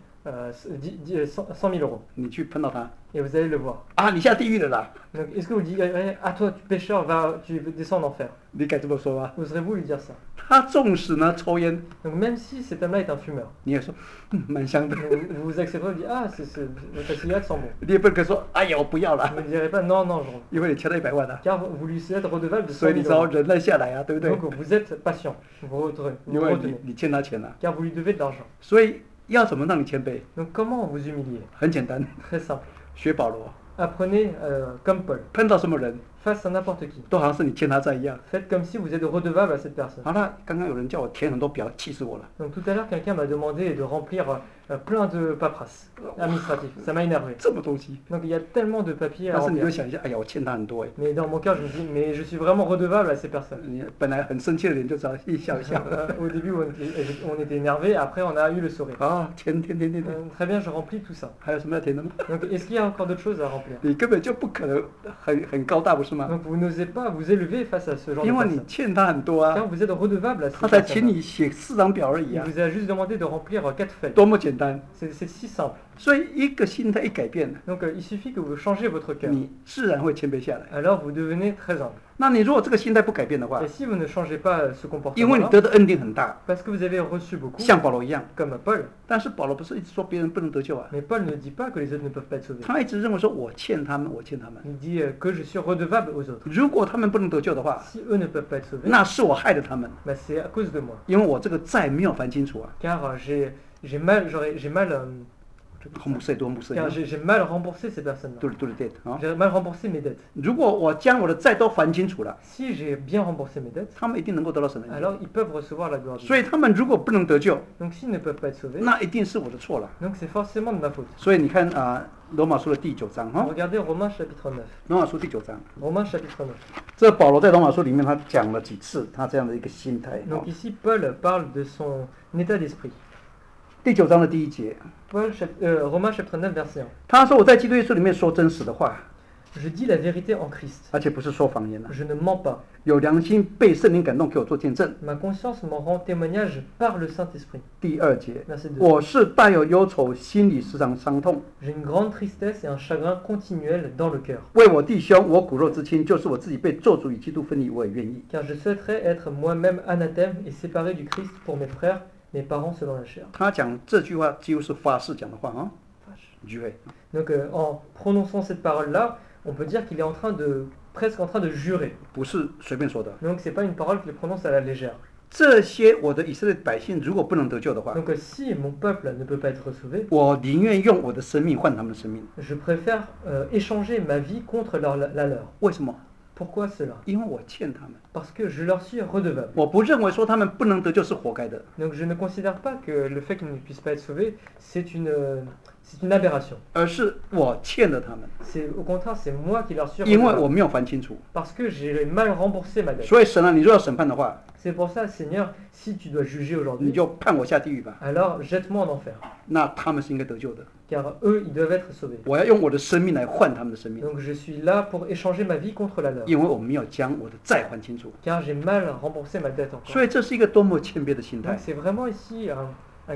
100 000 euros 你去碰到他 et vous allez le voir. 啊，你下地狱了啦！ Donc est-ce que vous direz à toi, tu pécheur, tu descends en enfer? 你敢这么说吗？ Oserez-vous lui dire ça? 他纵使呢抽烟， Donc même si cet homme-là est un fumeur, 你也说蛮香的， donc, vous accepterez, vous dites ah, ta cigarette sent bon. 你也不可以说哎呀我不要了， Vous ne direz pas non, non, Jean. 因为你欠他100万啊， Car vous lui êtes redevable de 所以 100 000 你只好 euros. 忍耐下来啊，对不对？ Donc vous êtes patient, vous 因为 retenez, 你欠他钱啊， car vous lui devez de l'argent. 所以要怎么让你谦卑？ Donc comment vous humilier? 很简单， Très simple. 学保罗， Apprenez comme Paul, 碰到什么人 face à n'importe qui. 都好像是你欠他债一样。 Faites comme si vous êtes redevable à cette personne. 好了，刚刚有人叫我填很多表，气死我了。 Donc tout à l'heure, quelqu'un m'a demandé de remplir plein de paperasses administratives. Ça m'a énervé. 这么东西， Donc il y a tellement de papiers à 但是你 remplir. 就想一下，哎呀，我欠他很多哎。 Mais dans mon cœur, je me dis, mais je suis vraiment redevable à ces personnes. 你本来很生气的脸就只好一笑一笑。 Au début, on était énervé, après on a eu le sourire. 啊，填。 Très bien, je remplis tout ça. 还有什么要填的吗？ Donc est-ce qu'il y a encore d'autres choses à remplir? 你根本就不可能很高大，不是吗？ Donc vous n'osez pas vous élever face à ce genre 因 de 为你 personnes. 欠他很多 Car 啊， vous êtes redevable à ces 他才请 personnes. 你写4张表而已 Il 啊， vous a juste demandé de remplir 4 feuilles. 多么简单。 C'est si simple. 所以一个心态一改变， Donc il suffit que vous changez votre cœur. 你自然会谦卑下来。 Alors vous devenez très humble. 那你如果这个心态不改变的话 Et，si vous ne changez pas ce 因为你 comportement-là, 得的恩典很大， parce que vous avez reçu beaucoup, 像保罗一样。 comme Paul, 但是保罗不是一直说别人不能得救啊， mais Paul ne dit pas que les autres ne peuvent pas être sauvés. 他一直认为说我欠他们，我欠他们。 Il dit que je suis redevable aux autres. 如果他们不能得救的话， Si eux ne peuvent pas être sauvés, 那是我害了他们， bah, c'est à cause de moi. 因为我这个债没有还清楚啊。 Car j'ai mal, car j'ai mal remboursé ces personnes-là. 对对对啊！ J'ai mal remboursé mes dettes. 如果我将我的债都还清楚了， Si j'ai bien remboursé mes dettes, 他们一定能够得到神的恩典。 alors ils peuvent recevoir la gloire de 所 Dieu. 以他们如果不能得救， Donc s'ils ne peuvent pas être sauvés, 那一定是我的错了。 donc c'est forcément de ma faute. 所以你看啊，罗马书的第9章哈， Regardez Romains chapitre 9. 罗马书第9章， Romains chapitre 9. 这保罗在罗马书里面他讲了几次他这样的一个心态。 Donc ici, Paul parle de son état d'esprit. 第9章的第1节， Romains chapitre 9, verset 1. 他说：“我在基督耶稣里面说真实的话， Je dis la vérité en Christ. 而且不是说谎言了。 Je ne mens pas. 有良心被圣灵感动，给我做见证。 Ma conscience m'en rend témoignage par le Saint-Esprit. 第2节， Verset 2. 我是带有忧愁，心里时常伤痛。 J'ai une grande tristesse et un chagrin continuel dans le cœur. 为我弟兄，我骨肉之亲，就是我自己被做主与基督分离，我也愿意。 Car je souhaiterais être moi-même anathème et séparé du Christ pour mes frères, mes parents selon la chair. 他讲这句话几乎是发誓讲的话啊，聚会。 Donc en prononçant cette parole-là, on peut dire qu'il est presque en train de jurer. 不是随便说的。 Donc c'est pas une parole qu'il prononce à la légère. 这些我的以色列百姓如果不能得救的话， Donc si mon peuple ne peut pas être sauvé, 我宁愿用我的生命换他们的生命。 je préfère échanger ma vie contre la leur. 为什么？ Pourquoi cela? 因为我欠他们。 Parce que je leur suis redevable. 我不认为说他们不能得救是活该的， Donc je ne considère pas que le fait qu'ils ne puissent pas être sauvés, c'est une aberration. 而是我欠了他们， Au contraire, c'est moi qui leur suis 因为 redevable. 我没有还清楚。 Parce que j'ai mal remboursé ma dette. 所以神啊，你若要审判的话， C'est pour ça, Seigneur, si tu dois juger 你 aujourd'hui, 就判我下地狱吧。 alors jette-moi en enfer. 那他们是应该得救的。 Car eux, ils doivent être sauvés. 我要用我的生命来换他们的生命， Donc je suis là pour échanger ma vie contre la leur. 因为我没有将我的债还清楚。 Car j'ai mal remboursé ma dette encore. 所以这是一个多么谦卑的心 Donc 态。 c'est vraiment ici un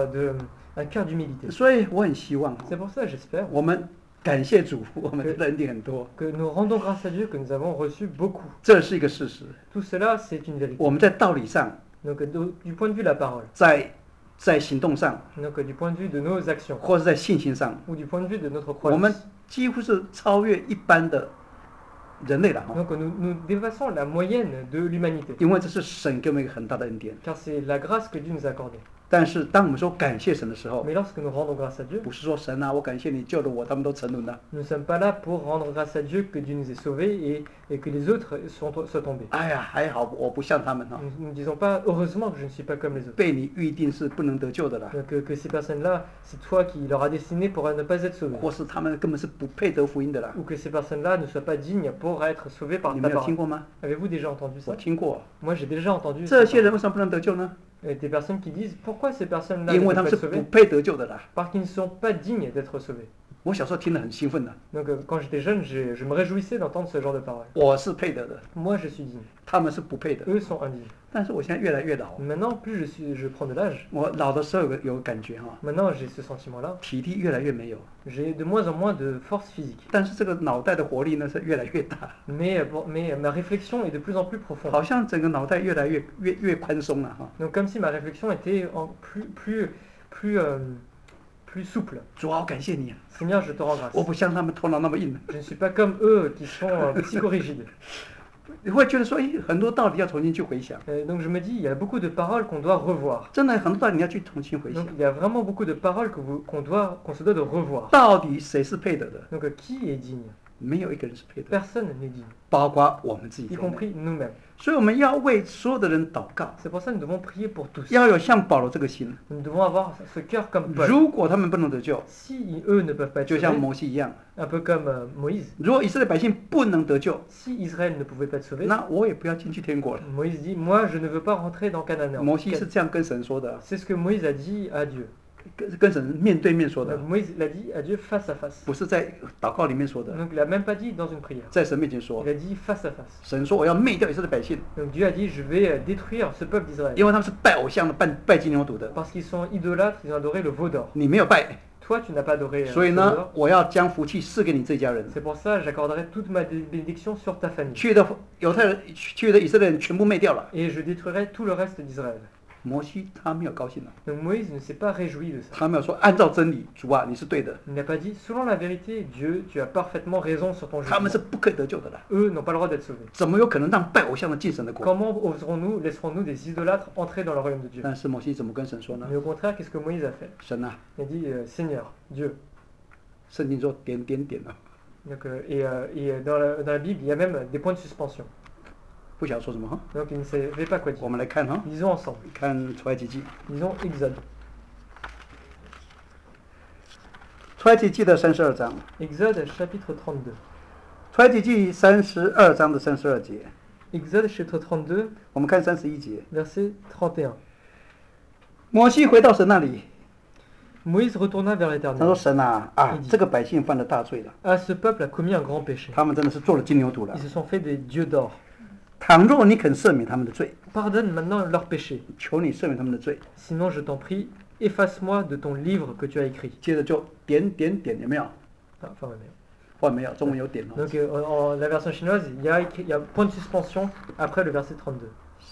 cœur d'humilité. 所以我很希望 C'est pour ça, j'espère, 我们感谢主，我们的恩典很多， que nous rendons grâce à Dieu que nous avons reçu beaucoup. 这是一个事实。 Tout cela, c'est une vérité. 我们在道理上， Donc du point de vue de la parole, 在行动上， donc du point de vue de nos actions, 或者在信心上， ou du point de vue de notre 我们 croyance. 几乎是超越一般的人类了哈。 Donc nous dépassons la moyenne de l'humanité. 因为这是神给我们一个很大的恩典。 Car c'est la grâce que Dieu nous a accordée. 但是当我们说感谢神的时候， Mais lorsque nous rendons grâce à Dieu, 不是说神啊，我感谢你救了我，他们都沉沦了。 nous ne sommes pas là pour rendre grâce à Dieu que Dieu nous ait sauvés et que les autres soient tombés. 哎呀，还好我不像他们哈， Nous ne disons pas heureusement que je ne suis pas comme les autres. 被你预定是不能得救的啦， Donc, que ces personnes-là, c'est toi qui leur as destiné pour ne pas être sauvés. 或是他们根本是不配得福音的啦。 Ou que ces personnes-là ne soient pas dignes pour être sauvées par 你 ta 们有听 parole. 过吗？ Avez-vous déjà entendu 我 ça? 听过。 Moi, j'ai déjà entendu 这 ça. 些人为什么不能得救呢？ Des personnes qui disent pourquoi ces personnes-là 因 ne 为他 peuvent 们 pas 是 être 不 sauvées? 配得救的啦。 Parce qu'ils ne sont pas dignes d'être sauvés. 我小时候听得很兴奋的， Donc, quand j'étais jeune, je me réjouissais d'entendre ce genre de paroles. 我是配得的， Moi, je suis digne. 他们是不配的。 Eux sont indignes. 但是我现在越来越老， Maintenant, plus je prends de l'âge, 我老的时候有个感觉哈， maintenant j'ai ce sentiment-là. 体力越来越没有， J'ai de moins en moins de force physique. 但是这个脑袋的活力呢是越来越大， Mais ma réflexion est de plus en plus profonde. 好像整个脑袋越来越宽松了哈。 Donc comme si ma réflexion était plus souple. 主啊，我感谢你啊， Seigneur, je te rends grâce. 我不像他们头脑那么硬。 Je ne suis pas comme eux qui sont psychorigides. 你会觉得说，很多道理要重新去回想， Donc je me dis, il y a beaucoup de paroles qu'on doit revoir. 真的很多道理你要去重新回想 Donc。il y a vraiment beaucoup de paroles qu'on se doit de revoir. 到底谁是配得的？ Donc qui est digne? 没有一个人是配得的， Personne n'est digne, 包括我们自己 y 在内。 compris nous-mêmes. 所以我们要为所有的人祷告， C'est pour ça que nous devons prier pour tous. 要有像保罗这个心。 Nous devons avoir ce cœur comme Paul. 如果他们不能得救， Si eux ne peuvent pas être 就像 sauvés, 摩西一样， un peu comme Moïse, 如果以色列百姓不能得救， si Israël ne pouvait pas être sauvé, 那我也不要进去天国了。 Moïse dit, moi je ne veux pas rentrer dans Canaan. 摩西是这样跟神说的， C'est ce que Moïse a dit à Dieu. 跟神面对面说的 Donc，Moïse l'a dit à Dieu face à face. 不是在祷告里面说的， Donc il l'a même pas dit dans une prière. 在神面前说 Il。a dit face à face. 神说我要灭掉以色列百姓， Donc Dieu a dit, je vais détruire ce peuple d'Israël. 因为他们是拜偶像的、拜金牛犊的， Parce qu'ils sont idolâtres, ils ont adoré le veau d'or. 你没有拜， Toi, tu n'as pas adoré 所以 ce veau 呢 d'or.， 我要将福气赐给你这家人。 C'est pour ça que j'accorderai toute ma bénédiction sur ta famille. 去的犹太人、去的以色列人全部灭掉了。 Et je détruirai tout le reste d'Israël. 摩西他没有高兴了， Donc Moïse ne s'est pas réjoui de ça. 他没有说按照真理，主啊，你是对的， Il n'a pas dit, selon la vérité, Dieu, tu as parfaitement raison sur ton 他们 jugement. 是不可以得救的啦。 Eux n'ont pas le droit d'être sauvés. 怎么有可能让拜偶像的进神的国？ Comment laisserons-nous des idolâtres entrer dans le royaume de Dieu? 但是摩西怎么跟神说呢？ Mais au contraire, qu'est-ce que Moïse a fait? 神啊， Il a dit, Seigneur, Dieu. 圣经说点点点啊， Donc, dans la Bible, il y a même des points de suspension. 不晓得说什么哈。 Donc il ne savait pas quoi 我 dire. 们来看哈， Lisons ensemble. 看出埃及记， Lisons Exode. 出埃及记的32章， Exode chapitre 32. 出埃及记32章的32节， Exode chapitre 32, 我们看31节。 verset 31. 摩西回到神那里， Moïse retourna vers 他 l'Éternel. 说：“神啊， 一级这个百姓犯了大罪了， Ah, ce peuple a commis un grand péché. 他们真的是做了金牛犊了 Ils。se sont fait des dieux d'or. 倘若你肯赦免他们的罪， Pardonne maintenant leurs péchés. 求你赦免他们的罪。 Sinon, je t'en prie, efface-moi de ton livre que tu as écrit. ” 接着就点点点，有没有？ Ah, enfin, ouais, mais- 或没有？中文有点哦。 Donc, en la version chinoise, il y a point de suspension après le verset 32.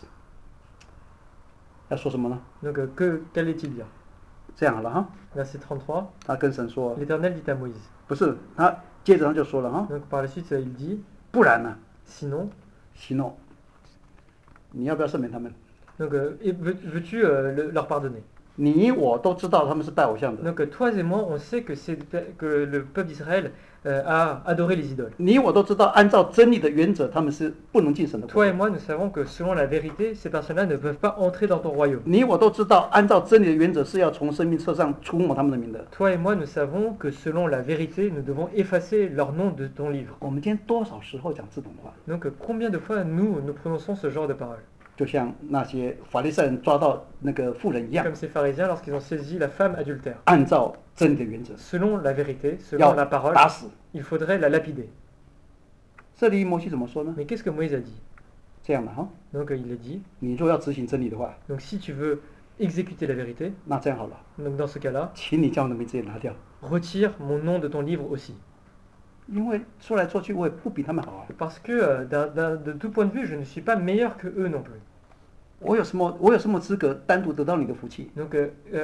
要说什么呢？ Donc, qu'allait-il dire? 这样好了哈， Verset 33, 他跟神说， l'Éternel dit à Moïse. 不是他，接着他就说了哈， Donc, par la suite, il dit, 不然呢？ sinon, 行动，你要不要赦免他们？ donc, veux-tu leur pardonner? 你我都知道他们是拜偶像的， Donc, toi et moi, on sait que le peuple d'Israël a adoré les idoles. 你我都知道，按照真理的原则，他们是不能进神的国 Toi et 度。 moi, nous savons que selon la vérité, ces personnes-là ne peuvent pas entrer dans ton royaume. 你我都知道，按照真理的原则是要从生命册上除抹他们的名的。 Toi et moi, nous savons que selon la vérité, nous devons effacer leur nom de ton livre. 我们今天多少时候讲这种话？ Donc, combien de fois nous prononçons ce genre de paroles? 就像那些法利赛人抓到那个妇人一样， Comme ces pharisiens lorsqu'ils ont saisi la femme adultère. 按照真理的原则 Selon la vérité, selon 要 la parole, 打死。 il faudrait la lapider. 这里摩西怎么说呢？ Mais qu'est-ce que Moïse a dit? 这样的哈， Donc, il a dit, 你若要执行真理的话， donc si tu veux exécuter la vérité, 那这样好了， donc dans ce cas-là, 请你将我的名字也拿掉， retire mon nom de ton livre aussi. 因为说来说去我也不比他们好啊。 Parce que de tout point de vue, je ne suis pas meilleur que eux non plus. 我有什么资格单独得到你的福气？ Donc,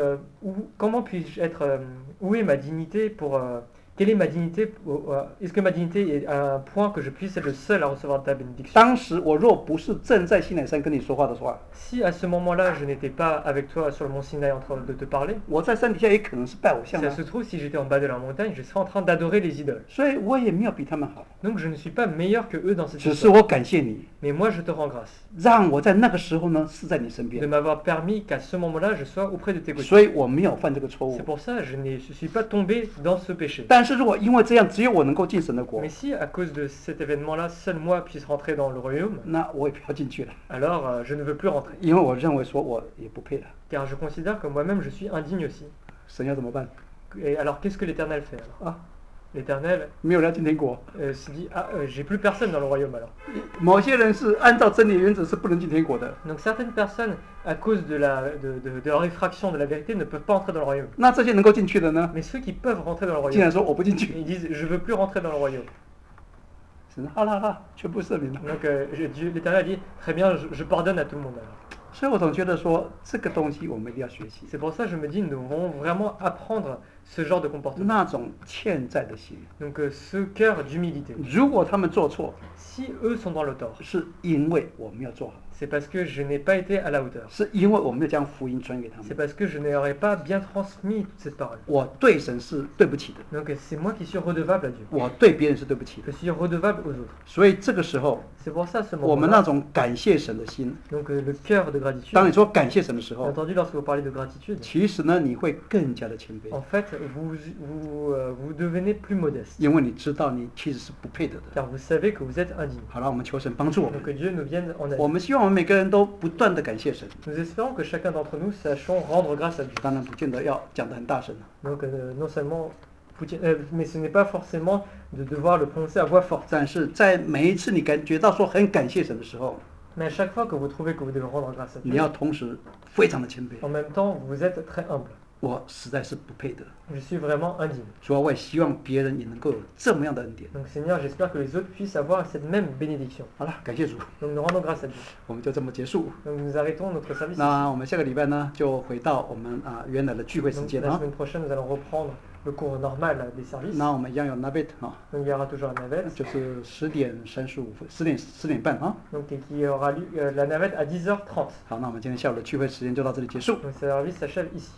comment puis-je être... où est ma dignité pour... quelle est ma dignité est-ce que ma dignité est à un point que je puisse être le seul à recevoir ta bénédiction? 当时我若不是正在西乃山跟你说话的话， Si à ce moment-là, je n'étais pas avec toi sur le mont Sinaï en train de te parler, 我在山底下也可能是拜偶像 ça 的， se trouve, si j'étais en bas de la montagne, je serais en train d'adorer les idoles. 所以我也没有比他们好， Donc, je ne suis pas meilleur que eux dans cette 只是 histoire. 我感谢你， Mais moi, je te rends grâce 让我在那个时候呢是在你身 de 边， m'avoir permis qu'à ce moment-là, je sois auprès de tes côtés. 所以我没有犯这个错误 C'est。pour ça je ne suis pas tombé dans ce péché. 但是如果因为这样只有我能够进神的国 Mais，si à cause de cet événement-là, seul moi puisse rentrer dans le royaume, 那我也不要进去了， alors je ne veux plus rentrer. 因为我认为说我也不配了。 Car je considère que moi-même je suis indigne aussi. 神要怎么办 Et alors qu'est-ce que l'Éternel fait alors? 啊？ L'Éternel 没有人要进天国， se dit, ah, j'ai plus personne dans le royaume alors. 某些人是按照真理原则是不能进天国的。 Donc certaines personnes, à cause de leur effraction de la vérité, ne peuvent pas entrer dans le royaume. 那这些能够进去的呢？ Mais ceux qui peuvent rentrer dans le 竟然 royaume, 说我不进去， ils disent, je veux plus rentrer dans le royaume. 神好了好了，全部赦免了。 Donc l'Éternel a dit, très bien, je pardonne à tout le monde alors. 所以我总觉得说这个东西我们一定要学习， C'est pour ça que je me dis, nous devons vraiment apprendre ce genre de comportement. 那种欠债的心。 Donc ce cœur d'humilité. 如果他们做错， Si eux sont dans le tort, 是因为我没有做好， c'est parce que je n'ai pas été à la hauteur. 是因为我没有将福音传给他 C'est 们。 parce que je n'aurais pas bien transmis toute cette parole. 我对神是对不起的， Donc c'est moi qui suis redevable à Dieu. 我对别人是对不起的 Je。suis redevable aux autres. 所以这个时候， C'est pour ça à ce 我们那 moment-là, 种感谢神的心， donc le cœur de gratitude. 当你说感谢神的时 Bien 候， entendu, lorsque vous parlez de gratitude, 其实呢你会更加的谦卑， en fait, vous devenez plus modeste. 因为你知道你其实是不配得的。 Car vous savez que vous êtes indigne. 好了，我们求神帮助我 Donc 们， que Dieu nous vienne en 我 aide. 们希望我们每个人都不断的感谢神， Nous espérons que chacun d'entre nous sachons rendre grâce à Dieu. 当然不见得要讲得很大声。 Donc non seulement, mais ce n'est pas forcément de devoir le prononcer à voix forte. 但是在每一次你感觉到说很感谢神的时候， Mais à chaque fois que vous trouvez que vous devez rendre grâce à 你 Dieu, 要同时非常的谦卑。 en même temps, vous êtes très humble. 我实在是不配的， Je suis vraiment indigne. 所以我也希望别人也能够有这么样的恩典。 Donc Seigneur, j'espère que les autres puissent avoir cette même bénédiction. 好了，感谢主， Donc nous rendons grâce à Dieu. 我们就这么结束。 Donc nous arrêtons notre service. 那我们下个礼拜呢，就回到我们原来的聚会时 Donc 间 la 啊。 semaine prochaine, nous allons reprendre le cours normal des services. 那我们一样有 navette 啊， Donc il y aura toujours la navette. 就是10:35，10点半啊。 Donc et qui aura lieu la navette à 10h30. 好，那我们今天下午的聚会时间就到这里结束。 Donc ce service s'achève ici.